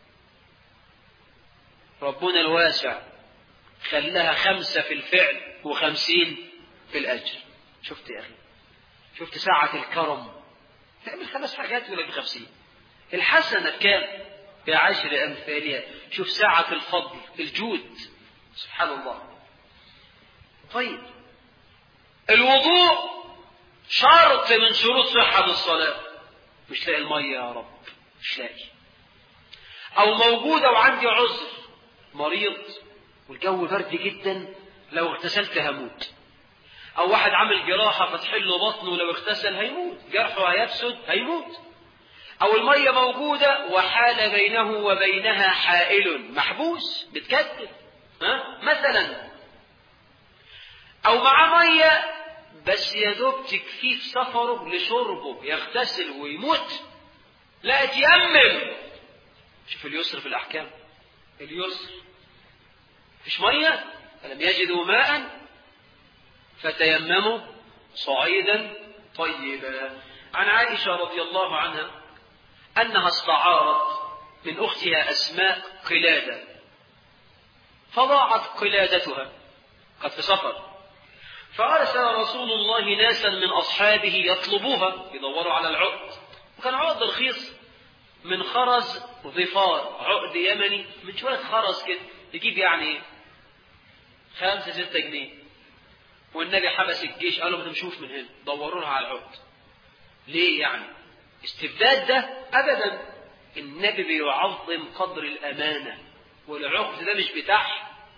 [SPEAKER 1] ربنا الواسع خلاها خمسة في الفعل وخمسين في الأجر. شفت يا أخي؟ شفت ساعة الكرم؟ تعمل خمس حاجات ولا بخمسين. الحسنة كام؟ بعشر أمثالها. شوف ساعة الفضل، الجود، سبحان الله. طيب، الوضوء شرط من شروط صحة الصلاة. مش لاقي المية يا رب، مش لاقي، أو موجودة وعندي عذر، مريض والجو برد جدا، لو اغتسلت هموت. أو واحد عمل جراحة فتحل له بطنه، لو اغتسل هيموت، جرحه هيفسد هيموت. أو المية موجودة وحال بينه وبينها حائل، محبوس بتكتف، ها مثلا. أو معاه مية بس يا دوب تكفيه في سفره لشربه، يغتسل ويموت، لا اتيمم. شوف اليسر في الأحكام، اليسر. فيش مية فلم يجدوا ماء فتيمموا صعيدا طيبا. عن عائشة رضي الله عنها أنها استعارت من أختها أسماء قلادة، فضاعت قلادتها، قد في سفر، فأرسل رسول الله ناسا من أصحابه يطلبوها، يدوروا على العقد. وكان عقد رخيص من خرز ظفار، عقد يمني من شوية خرز كده، يجيب يعني خمسة ستة جنيه. والنبي حبس الجيش، قالوا ما تمشوش من هنا، دوروا لها على العقد. ليه يعني؟ استبداد ده؟ أبدا. النبي بيعظم قدر الأمانة، والعقد ده مش بتاعها،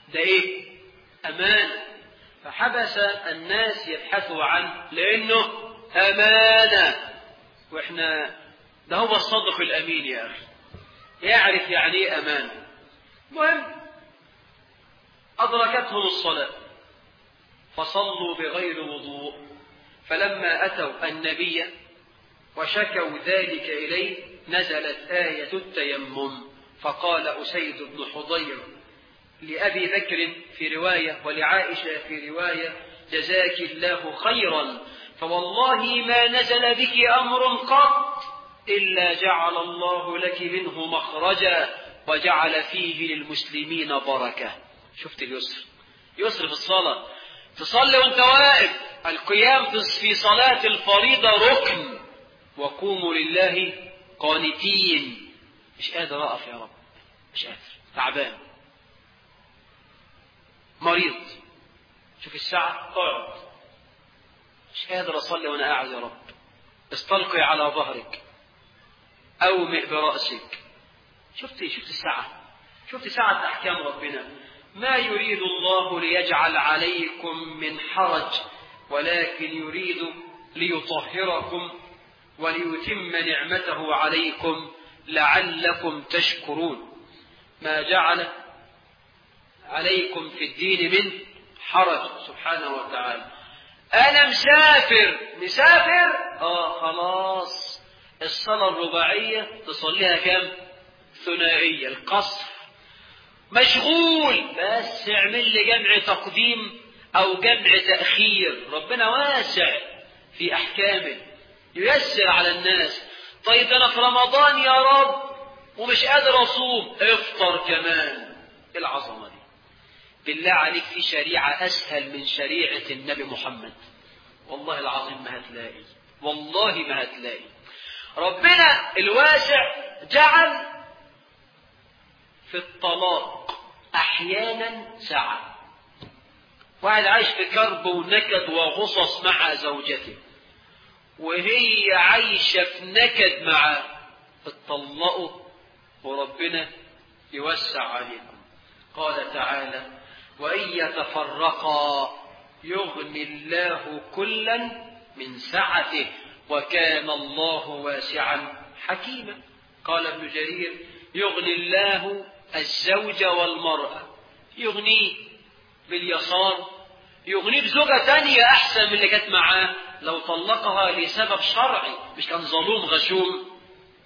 [SPEAKER 1] ده إيه؟ أمانة. فحبس الناس يبحثوا عنه لأنه أمانة. وإحنا ده هو الصدق الأمين يا أخي، يعرف يعني إيه أمانة. المهم أدركتهم الصلاة فصلوا بغير وضوء، فلما أتوا النبي وشكوا ذلك إليه نزلت آية التيمم، فقال أسيد بن حضير لأبي بكر في رواية ولعائشة في رواية: جزاك الله خيرا، فوالله ما نزل بك أمر قط إلا جعل الله لك منه مخرجا وجعل فيه للمسلمين بركة. شفت اليسر؟ يسر في الصلاة. تصلي وانت واقف، القيام في صلاة الفريضة ركن، وقوموا لله قانتين. مش قادر أقف يا رب، مش قادر، تعبان، مريض، شوف الساعة، اقعد، مش قادر أصلي وأنا قاعد يا رب، استلقي على ظهرك، أومئ برأسك. شفت شفت الساعة، شفت ساعة أحكام ربنا. ما يريد الله ليجعل عليكم من حرج، ولكن يريد ليطهركم وليتم نعمته عليكم لعلكم تشكرون. ما جعل عليكم في الدين من حرج سبحانه وتعالى. أنا مسافر، مسافر آه خلاص، الصلاة الرباعية تصليها كم؟ ثنائية. القصر مشغول، بس اعمل لي جمع تقديم أو جمع تأخير. ربنا واسع في أحكامه، ييسر على الناس. طيب أنا في رمضان يا رب ومش قادر أصوم، افطر كمان. العظمة دي بالله عليك في شريعة أسهل من شريعة النبي محمد؟ والله العظيم ما هتلاقي، والله ما هتلاقي. ربنا الواسع جعل في الطلاق أحيانا ساعة. واحد عايش في كرب ونكد وغصص مع زوجته، وهي عايشة في نكد معاه، اتطلقوا وربنا يوسع عليكم. قال تعالى: وإن يتفرقا يغني الله كلا من سعته وكان الله واسعا حكيما. قال ابن جرير: يغني الله الزوج والمرأة، يغنيه باليسار، يغنيه بزوجة تانية أحسن من اللي كانت معاه لو طلقها لسبب شرعي، مش كان ظلوم غشوم.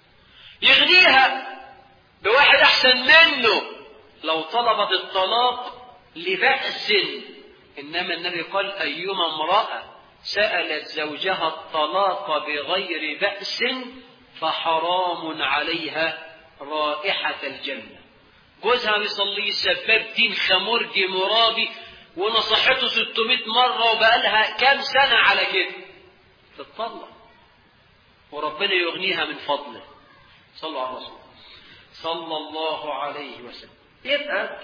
[SPEAKER 1] يغنيها بواحد أحسن منه لو طلبت الطلاق لبأس. إنما النبي قال: أيما امرأة سألت زوجها الطلاق بغير بأس فحرام عليها رائحة الجنة. جوزها بيصلي سباب دين خمرجي مرابي ونصحته ستمائة مرة وبقالها كام سنة على كده، تتطلق وربنا يغنيها من فضله. صلوا على الرسول صلى الله عليه وسلم. يبقى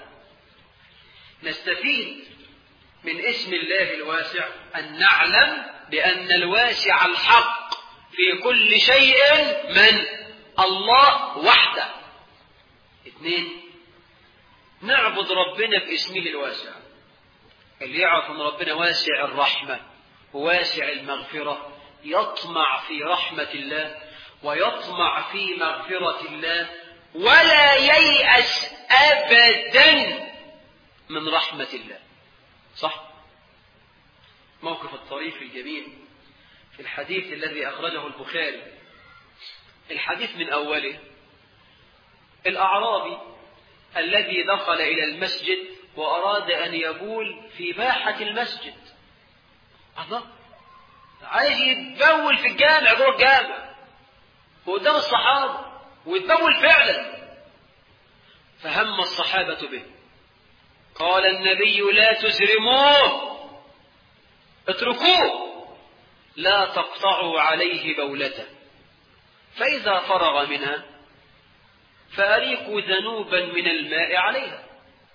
[SPEAKER 1] نستفيد من اسم الله الواسع أن نعلم بأن الواسع الحق في كل شيء من الله وحده. اثنين، نعبد ربنا باسمه الواسع. اللي يعرف أن ربنا واسع الرحمة وواسع المغفرة يطمع في رحمة الله ويطمع في مغفرة الله ولا ييأس أبدا من رحمة الله. صح؟ موقف الطريف الجميل في الحديث الذي أخرجه البخاري. الحديث من أوله: الأعرابي الذي دخل إلى المسجد وأراد أن يبول في باحة المسجد. الله، عايز يتبول في الجامع، جوه الجامع وقدام الصحابة ويتبول فعلا. فهم الصحابة به. قال النبي: لا تزرموه، اتركوه، لا تقطعوا عليه بولته، فإذا فرغ منها فأريقوا ذنوبا من الماء عليها.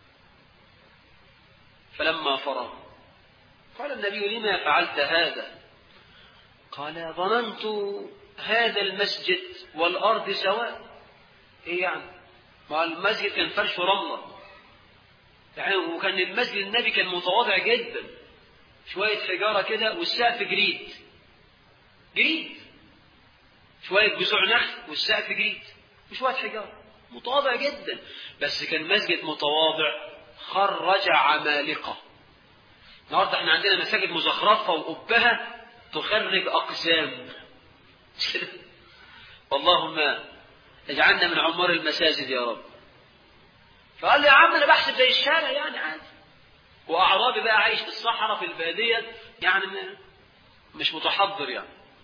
[SPEAKER 1] فلما فرغ قال النبي: لما فعلت هذا؟ قال: ظننت هذا المسجد والأرض سواء. إيه يعني؟ ما المسجد كان فرش رملة يعني وكان المسجد النبي كان متواضع جدا، شوية حجارة كده والسقف جريد جريد، شوية جذوع نخل والسقف جريد وشوية حجارة، متواضع جدا. بس كان مسجد متواضع خرج عمالقة. النهارده احنا عندنا مساجد مزخرفة وقبها تخرج أقسام. اللهم اجعلنا من عمار المساجد يا رب. فقال لي يا عم انا بحسب زي الشارع يعني عادي، واعرابي بقى عايش في الصحراء في الباديه يعني مش متحضر يعني.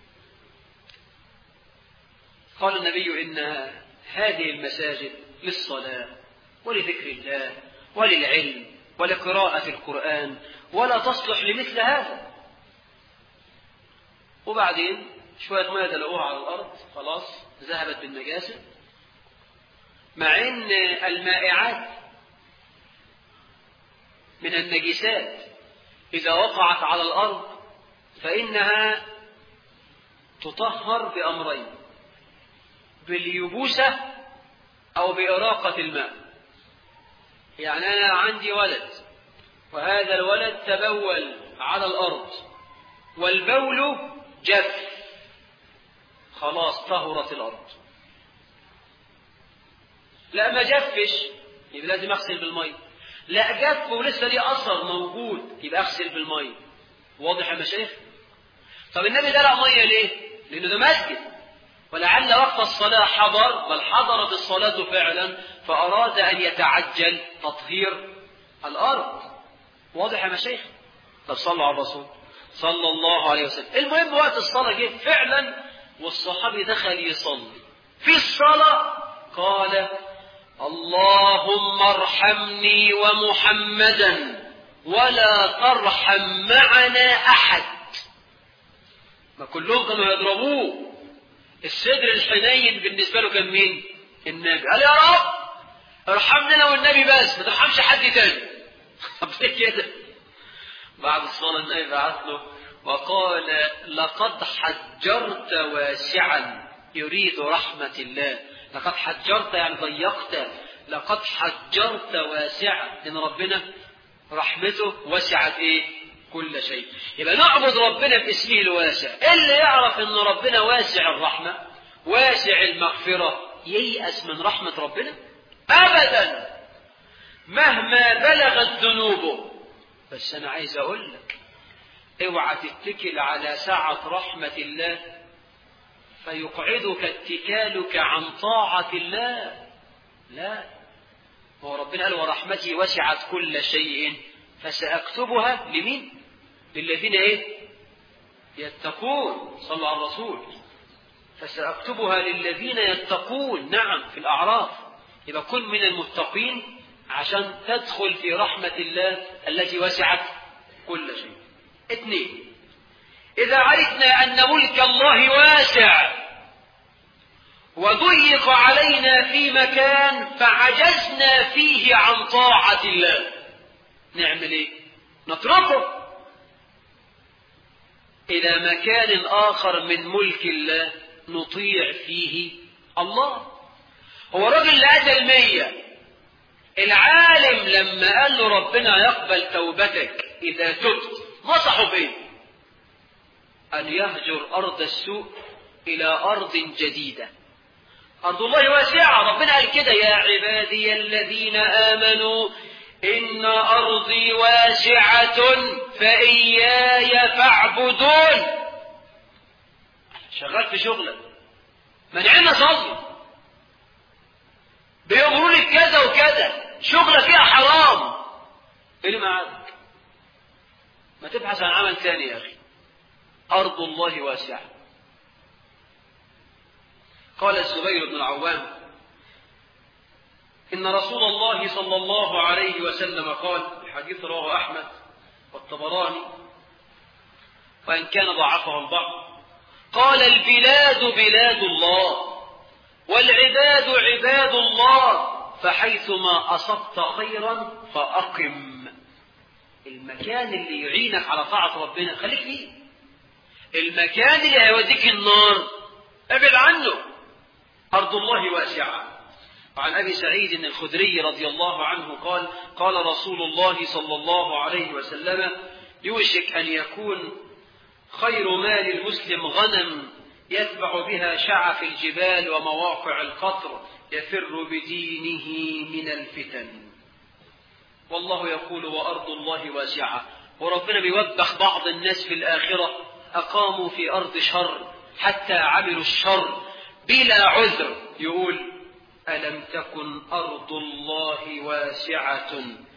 [SPEAKER 1] قال النبي ان هذه المساجد للصلاه ولذكر الله وللعلم ولقراءه القران، ولا تصلح لمثل هذا. وبعدين شويه ميه دلقوها على الارض خلاص ذهبت بالنجاسه، مع ان المائعات من النجسات إذا وقعت على الأرض فإنها تطهر بأمرين: باليبوسة أو بإراقة الماء. يعني أنا عندي ولد وهذا الولد تبول على الأرض والبول جف، خلاص طهرت الأرض. لا ما جفش يبقى لازم أغسل بالمية، لا جف ولسه ليه أثر موجود يبقى أغسل بالمية. واضح يا مشايخ؟ طب النبي دلق مية ليه؟ لأنه ده مسجد ولعل وقت الصلاة حضر، بل حضرت الصلاة فعلا، فأراد أن يتعجل تطهير الأرض. واضح يا مشايخ؟ طب صلوا على الرسول صلى الله عليه وسلم. المهم وقت الصلاة جه فعلا والصحابي دخل يصلي في الصلاة قال: اللهم ارحمني ومحمدا ولا ترحم معنا أحد. ما كلهم كانوا يضربوه. الصدر الحنين بالنسبة له كان مين؟ النبي. قال يا رب ارحمنا والنبي بس ما ترحمش حد تاني. طب ليه كده؟ بعد الصلاة النبي بعث له وقال: لقد حجرت واسعا، يريد رحمة الله. لقد حجرت يعني ضيقت، لقد حجرت واسعا، لأن ربنا رحمته وسعت ايه؟ كل شيء. يبقى نعبد ربنا باسمه الواسع. اللي يعرف ان ربنا واسع الرحمة واسع المغفرة ييأس من رحمة ربنا ابدا مهما بلغت ذنوبه. بس انا عايز اقول لك اوعى تتكل على سعة رحمة الله فيقعدك اتكالك عن طاعة الله. لا، هو ربنا قال: ورحمتي وسعت كل شيء فسأكتبها لمين؟ للذين ايه؟ يتقون. صلوا على الرسول. فسأكتبها للذين يتقون. نعم في الأعراف. يبقى كن من المتقين عشان تدخل في رحمة الله التي وسعت كل شيء. اثنين: إذا عرفنا أن ملك الله واسع وضيق علينا في مكان فعجزنا فيه عن طاعة الله، نعمل ايه؟ نتركه إلى مكان آخر من ملك الله نطيع فيه الله. هو رجل اللي أتى المية، العالم لما قال له ربنا يقبل توبتك إذا تبت نصحه بيه أن يهجر أرض السوء إلى أرض جديدة. أرض الله واسعة، ربنا قال كده: يا عبادي الذين آمنوا إن أرضي واسعة فإياي فاعبدون. شغال في شغلك منعنا صلي، بيأمروا لك كذا وكذا، شغلة فيها حرام، إيه اللي معاك؟ ما تبحث عن عمل ثاني يا أخي. أرض الله واسعة. قال الزبير بن العوام: إن رسول الله صلى الله عليه وسلم قال، الحديث رواه أحمد والطبراني وإن كان ضعفه البعض، قال: البلاد بلاد الله والعباد عباد الله فحيثما أصبت خيرا فأقم. المكان اللي يعينك على طاعة ربنا خليك فيه، المكان اللي هيوديك النار ابعد عنه. أرض الله واسعة وعن أبي سعيد الخدري رضي الله عنه قال قال رسول الله صلى الله عليه وسلم يوشك أن يكون خير مال المسلم غنم يتبع بها شعف الجبال ومواقع القطر يفر بدينه من الفتن. والله يقول وأرض الله واسعة، وربنا بيوبخ بعض الناس في الآخرة أقاموا في أرض شر حتى عملوا الشر بلا عذر. يقول ألم تكن أرض الله واسعة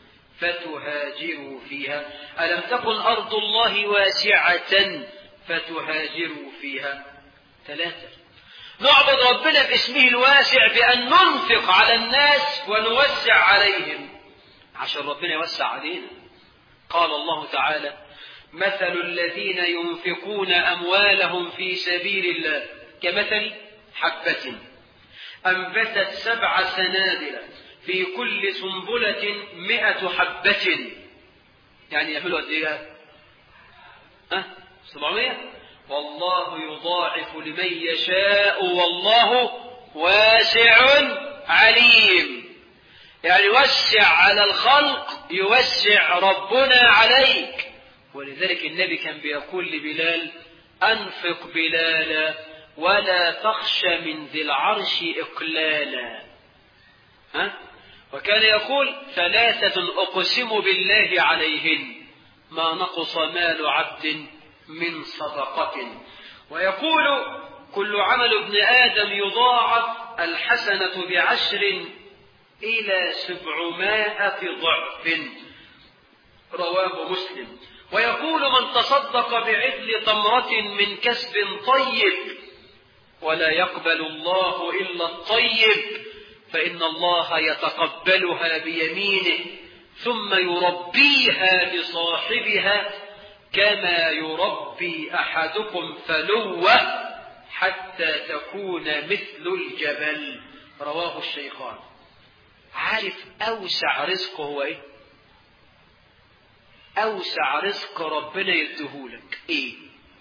[SPEAKER 1] فتهاجروا فيها، ألم تكن أرض الله واسعة فتهاجروا فيها. ثلاثة، نعبد ربنا باسمه الواسع بأن ننفق على الناس ونوسع عليهم عشان ربنا يوسع علينا. قال الله تعالى مثل الذين ينفقون أموالهم في سبيل الله كمثل حبة أنبتت سبع سنابل في كل سنبلة مئة حبة، يعني يعملوا قد ايه؟ ها سبعمية. والله يضاعف لمن يشاء والله واسع عليم. يعني وسع على الخلق يوسع ربنا عليك. ولذلك النبي كان بيقول لبلال أنفق بلالا ولا تخش من ذي العرش إقلالا. ها؟ وكان يقول ثلاثة أقسم بالله عليهن ما نقص مال عبد من صدقة. ويقول كل عمل ابن آدم يضاعف الحسنة بعشر إلى سبعمائة ضعف. رواه مسلم. ويقول من تصدق بعدل تمرة من كسب طيب ولا يقبل الله إلا الطيب فإن الله يتقبلها بيمينه ثم يربيها لصاحبها كما يربي أحدكم فلوة حتى تكون مثل الجبل. رواه الشيخان. عارف أوسع رزق هو إيه؟ أوسع رزق ربنا يديهولك إيه؟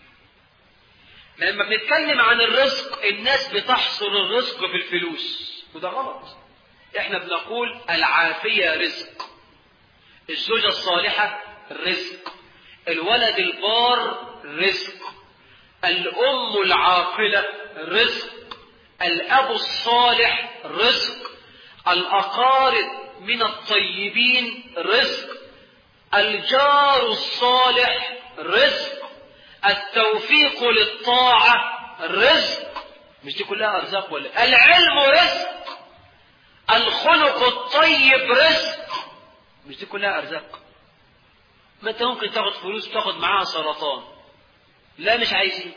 [SPEAKER 1] لما بنتكلم عن الرزق الناس بتحصر الرزق في الفلوس، وده غلط. احنا بنقول العافية رزق، الزوجة الصالحة رزق، الولد البار رزق، الأم العاقلة رزق، الأب الصالح رزق، الأقارب من الطيبين رزق، الجار الصالح رزق، التوفيق للطاعة رزق. مش دي كلها أرزاق ولا؟ العلم رزق، الخلق الطيب رزق. مش دي كلها أرزاق؟ ما أنت ممكن تاخد فلوس وتاخد معاها سرطان، لا مش عايزين.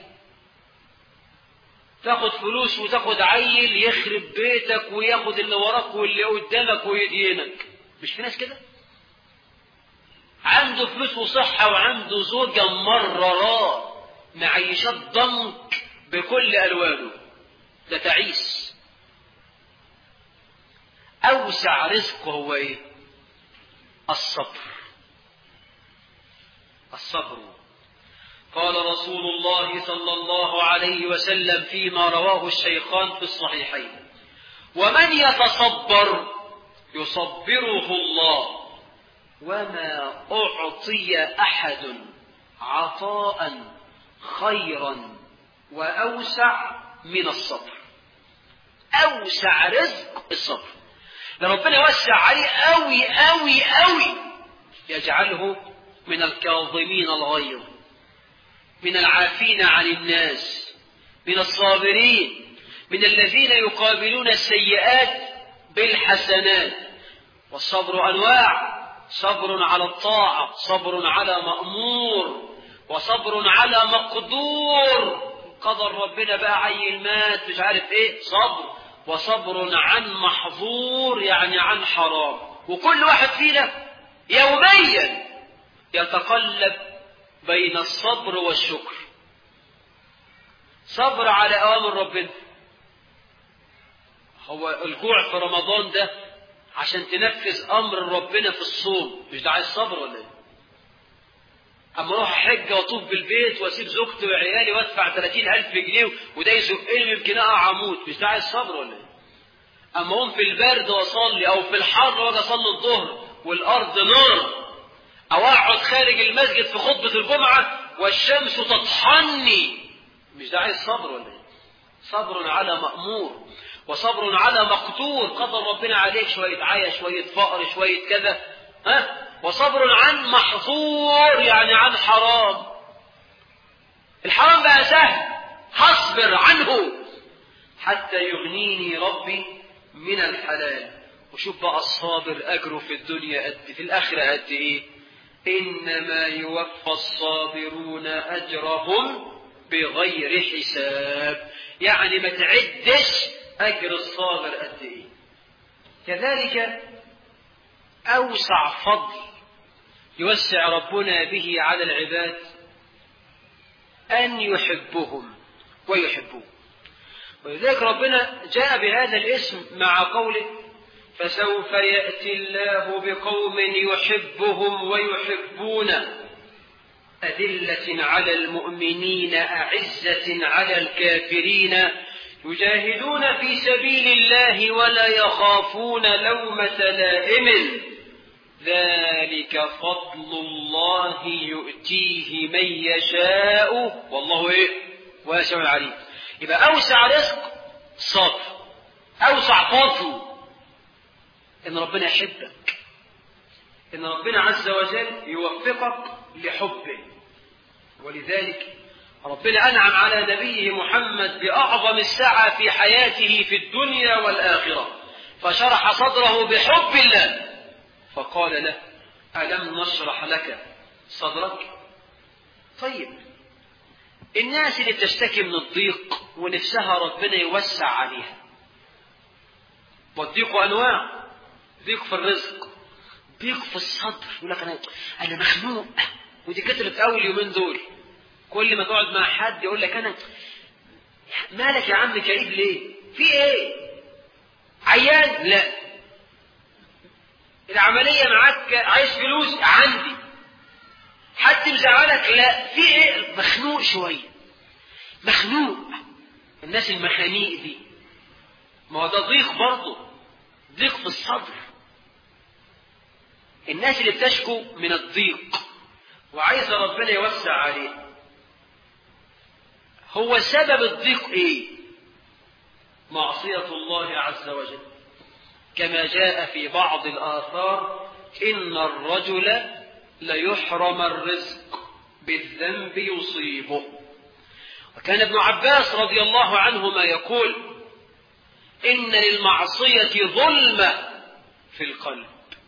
[SPEAKER 1] تاخد فلوس وتاخد عيل يخرب بيتك وياخد اللي وراك واللي قدامك ويدينك. مش في ناس كده؟ عنده فلوس وصحة وعنده زوجة مررات معيشات ضنك بكل ألوانه، ده تعيس. أوسع رزق هو إيه؟ الصبر. الصبر. قال رسول الله صلى الله عليه وسلم فيما رواه الشيخان في الصحيحين ومن يتصبر يصبره الله وما أعطي أحد عطاء خيرا وأوسع من الصبر. أوسع رزق الصبر. لربنا يوسع عليه أوي أوي أوي يجعله من الكاظمين الغيظ، من العافين عن الناس، من الصابرين، من الذين يقابلون السيئات بالحسنات. والصبر أنواع: صبر على الطاعة، صبر على مأمور، وصبر على مقدور. قدر ربنا بقى عيل مات مش عارف ايه، صبر. وصبر عن محظور يعني عن حرام. وكل واحد فينا يوميا يتقلب بين الصبر والشكر. صبر على أوامر ربنا. هو الجوع في رمضان ده عشان تنفذ أمر ربنا في الصوم، مش ده عايز صبر ولا ايه؟ أما أروح أحج وأطوف بالبيت وأسيب زوجتي وعيالي وأدفع ثلاثين ألف جنيه وده يزقني يمكن أقع أموت، مش ده عايز صبر ولا ايه؟ أما هم في البرد وأصلي، أو في الحر وأجي أصلي الظهر والأرض نار، أو أقعد خارج المسجد في خطبة الجمعة والشمس تطحني، مش ده عايز صبر ولا إيه؟ صبر على مأمور، وصبر على مقدور، قدر ربنا عليك شوية عيا، شوية فقر، شوية كذا، ها؟ وصبر عن محظور، يعني عن حرام. الحرام بقى سهل، هصبر عنه حتى يغنيني ربي من الحلال. وشوف بقى الصابر أجره في الدنيا قد، في الآخرة قد إيه؟ إنما يوفى الصابرون أجرهم بغير حساب، يعني ما تعدش أجر الصابر قد إيه. كذلك أوسع فضل يوسع ربنا به على العباد أن يحبهم ويحبوه، ولذلك ربنا جاء بهذا الاسم مع قوله فسوف يأتي الله بقوم يحبهم ويحبونه أذلة على المؤمنين أعزة على الكافرين يجاهدون في سبيل الله ولا يخافون لومة لائم ذلك فضل الله يؤتيه من يشاء والله إيه؟ واسع عليم. يبقى أوسع رزق صبر، أوسع فضل إن ربنا يحبك، إن ربنا عز وجل يوفقك لحبه. ولذلك ربنا أنعم على نبيه محمد بأعظم السعة في حياته في الدنيا والآخرة، فشرح صدره بحب الله فقال له ألم نشرح لك صدرك. طيب الناس اللي بتشتكي من الضيق ونفسها ربنا يوسع عليها، والضيق أنواع، ضيق في الرزق، ضيق في الصدر، يقول لك أنا أنا مخنوق، ودي كترت أول يومين دول، كل ما تقعد مع حد يقول لك أنا مالك يا عم كئيب ليه؟ في إيه؟ عيان؟ لا. العملية معاك عايز فلوس؟ عندي. حد مزعلك؟ لا. في إيه؟ مخنوق شوية، مخنوق. الناس المخانيق دي ما هو ده ضيق برضه، ضيق في الصدر. الناس اللي بتشكو من الضيق وعايز ربنا يوسع عليه، هو سبب الضيق ايه؟ معصية الله عز وجل، كما جاء في بعض الآثار إن الرجل ليحرم الرزق بالذنب يصيبه. وكان ابن عباس رضي الله عنهما يقول إن للمعصية ظلمة في القلب،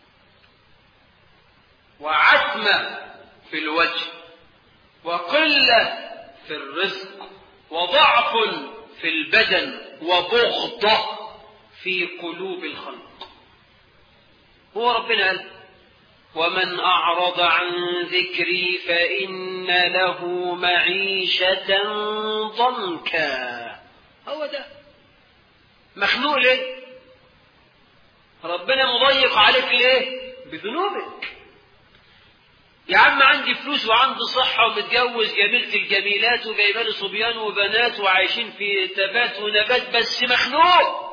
[SPEAKER 1] وعتمة في الوجه، وقلة في الرزق، وضعف في البدن، وبغضة في قلوب الخلق. هو ربنا قال ومن أعرض عن ذكري فإن له معيشة ضنكا. هو ده مخنوق ليه؟ ربنا مضيق عليك ليه؟ بذنوبك. يا عم عندي فلوس وعندي صحة ومتجوز جميلة الجميلات وجايبالي صبيان وبنات وعايشين في تبات ونبات، بس مخنوق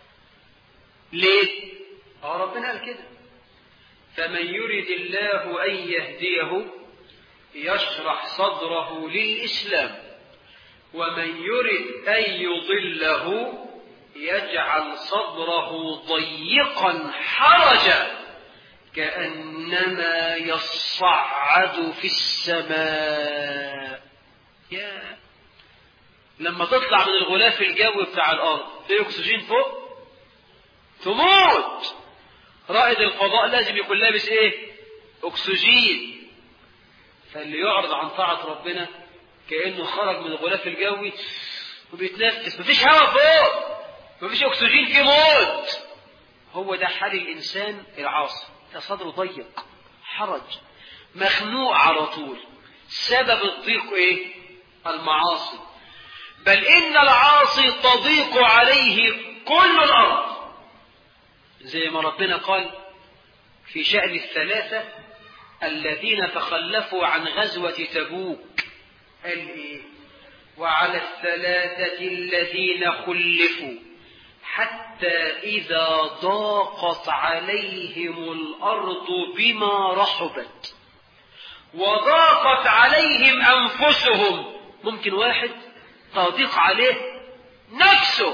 [SPEAKER 1] ليه؟ اه ربنا قال كده فمن يرد الله أن يهديه يشرح صدره للإسلام، ومن يرد أن يضله يجعل صدره ضيقا حرجا كأنما يصعد في السماء. يا لما تطلع من الغلاف الجوي بتاع الأرض في أكسجين فوق تموت. رائد الفضاء لازم يكون لابس ايه؟ أكسجين. فاللي يعرض عن طاعة ربنا كأنه خرج من الغلاف الجوي وبيتنفس، مفيش هواء فوق، مفيش أكسجين، في موت. هو ده حال الإنسان العاصي، صدره ضيق حرج مخنوق على طول. سبب الضيق ايه؟ المعاصي. بل إن العاصي تضيق عليه كل الأرض، زي ما ربنا قال في شأن الثلاثة الذين تخلفوا عن غزوة تبوك، قال إيه؟ وعلى الثلاثة الذين خلفوا حتى إذا ضاقت عليهم الأرض بما رحبت وضاقت عليهم أنفسهم. ممكن واحد تضيق عليه نفسه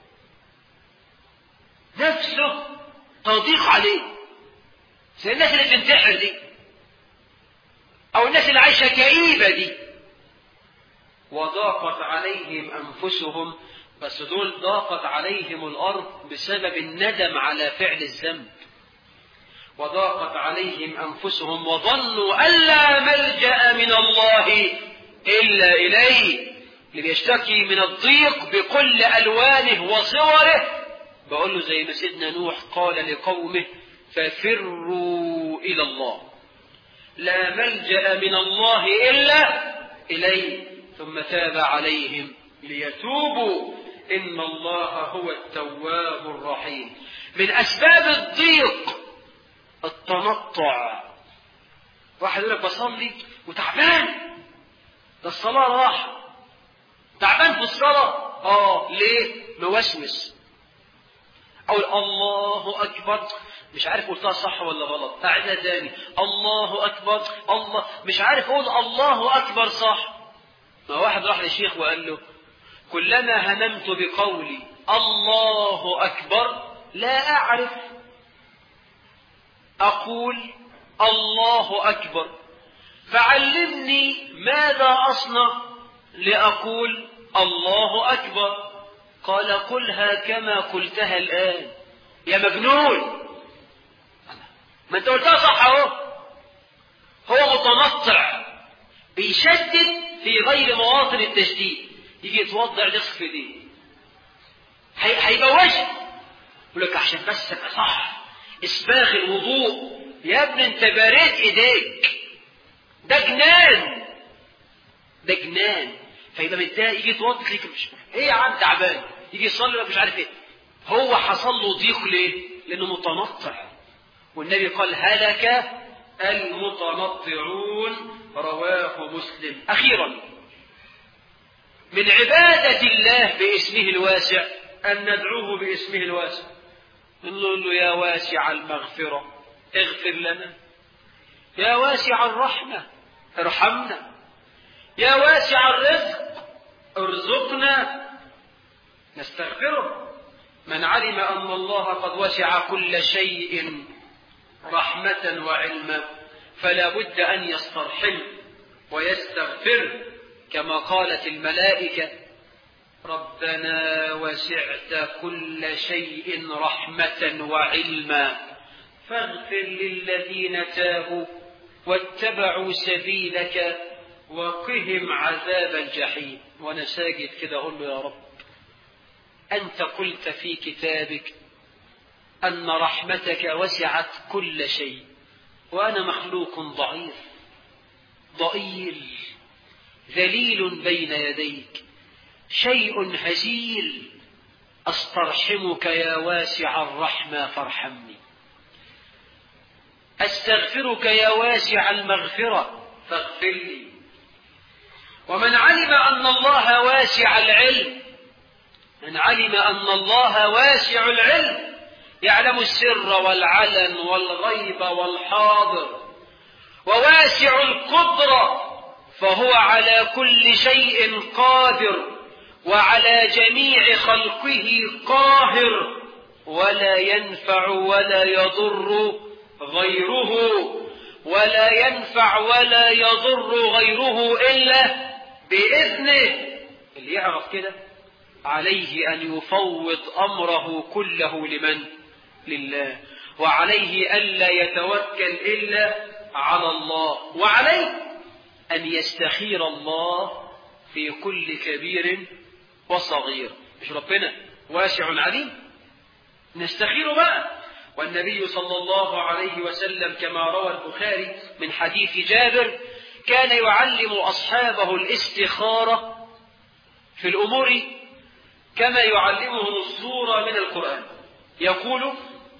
[SPEAKER 1] نفسه تضيق عليه، زي الناس اللي بتنتحر دي أو الناس اللي عايشة كئيبة دي. وضاقت عليهم أنفسهم، بس دول ضاقت عليهم الأرض بسبب الندم على فعل الذنب. وضاقت عليهم أنفسهم وظنوا أن لا ملجأ من الله إلا إليه. اللي بيشتكي من الضيق بكل ألوانه وصوره بقول له زي ما سيدنا نوح قال لقومه ففروا إلى الله، لا ملجأ من الله إلا إليه، ثم تاب عليهم ليتوبوا إن الله هو التواب الرحيم. من أسباب الضيق التنطع. واحد يقول لك بصلي وتعبان، ده الصلاة راحة، تعبان في الصلاة. آه ليه؟ موسوس. أقول الله أكبر مش عارف قلتها صح ولا غلط، أعيدها تاني الله أكبر الله مش عارف أقول الله أكبر صح. ما واحد راح لشيخ وقال له كلما هممت بقولي الله أكبر لا أعرف أقول الله أكبر، فعلمني ماذا أصنع لأقول الله أكبر. قال قلها كما قلتها الآن يا مجنون، ما انت قلتها صح اهو. هو متنطع بيشدد في غير مواطن التشديد، يجي يتوضع نصف دي هيبوشك يقول لك عشان بس ابقى صح اسباغ الوضوء. يا ابني انت باريت ايديك، ده جنان ده جنان. فيبقى متضايق يجي يتوضع ليك مش ايه يا عم تعبان، يجي يصلي مش عارف ايه. هو حصل له ضيق ليه؟ لانه متنطع. والنبي قال هلك المتنطعون، رواه مسلم. أخيرا من عبادة الله باسمه الواسع أن ندعوه باسمه الواسع. نقول له يا واسع المغفرة اغفر لنا، يا واسع الرحمة ارحمنا، يا واسع الرزق ارزقنا. نستغفره. من علم أن الله قد وسع كل شيء رحمة وعلما فلا بد أن يسترحم ويستغفر، كما قالت الملائكة ربنا وسعت كل شيء رحمة وعلما فاغفر للذين تابوا واتبعوا سبيلك وقهم عذاب الجحيم. وانا ساجد كده اقول له يا رب أنت قلت في كتابك أن رحمتك وسعت كل شيء، وأنا مخلوق ضعيف ضئيل ذليل بين يديك، شيء هزيل، أسترحمك يا واسع الرحمة فارحمني، أستغفرك يا واسع المغفرة فاغفر لي. ومن علم أن الله واسع العلم، من علم أن الله واسع العلم يعلم السر والعلن والغيب والحاضر، وواسع القدرة فهو على كل شيء قادر وعلى جميع خلقه قاهر، ولا ينفع ولا يضر غيره ولا ينفع ولا يضر غيره إلا بإذنه. اللي يعرف كده عليه أن يفوض أمره كله لمن؟ لله. وعليه ألا يتوكل إلا على الله، وعليه أن يستخير الله في كل كبير وصغير. مش ربنا واسع عليم؟ نستخير بقى. والنبي صلى الله عليه وسلم كما روى البخاري من حديث جابر كان يعلم أصحابه الاستخارة في الأمور كما يعلمهم السورة من القرآن. يقول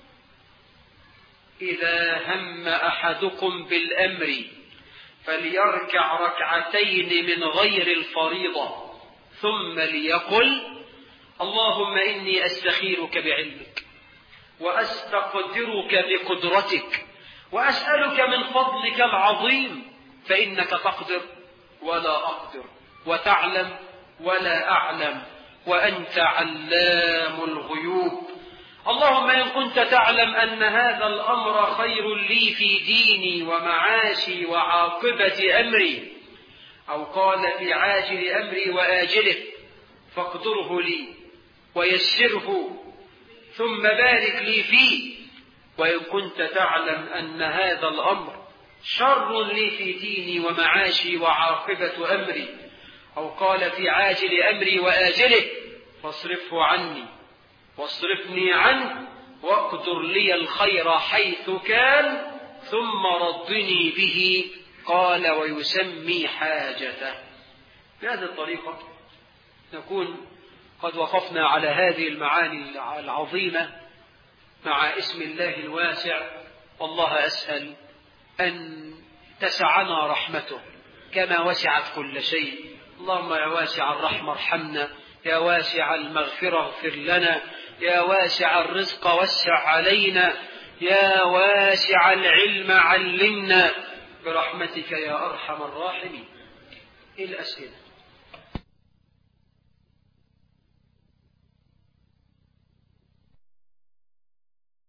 [SPEAKER 1] إذا هم أحدكم بالأمر فليركع ركعتين من غير الفريضة ثم ليقل اللهم إني أستخيرك بعلمك وأستقدرك بقدرتك وأسألك من فضلك العظيم، فإنك تقدر ولا أقدر، وتعلم ولا أعلم، وأنت علام الغيوب. اللهم إن كنت تعلم أن هذا الأمر خير لي في ديني ومعاشي وعاقبة أمري، أو قال في عاجل أمري وآجله، فاقدره لي ويسره ثم بارك لي فيه. وإن كنت تعلم أن هذا الأمر شر لي في ديني ومعاشي وعاقبة أمري، أو قال في عاجل أمري وآجله، فاصرفه عني واصرفني عنه واقدر لي الخير حيث كان ثم ردني به. قال ويسمي حاجته. بهذه الطريقة نكون قد وقفنا على هذه المعاني العظيمة مع اسم الله الواسع. والله أسأل أن تسعنا رحمته كما وسعت كل شيء. اللهم يا واسع الرحمة ارحمنا، يا واسع المغفرة اغفر لنا، يا واسع الرزق وسع علينا، يا واسع العلم علمنا برحمتك يا أرحم الراحمين. الأسئلة.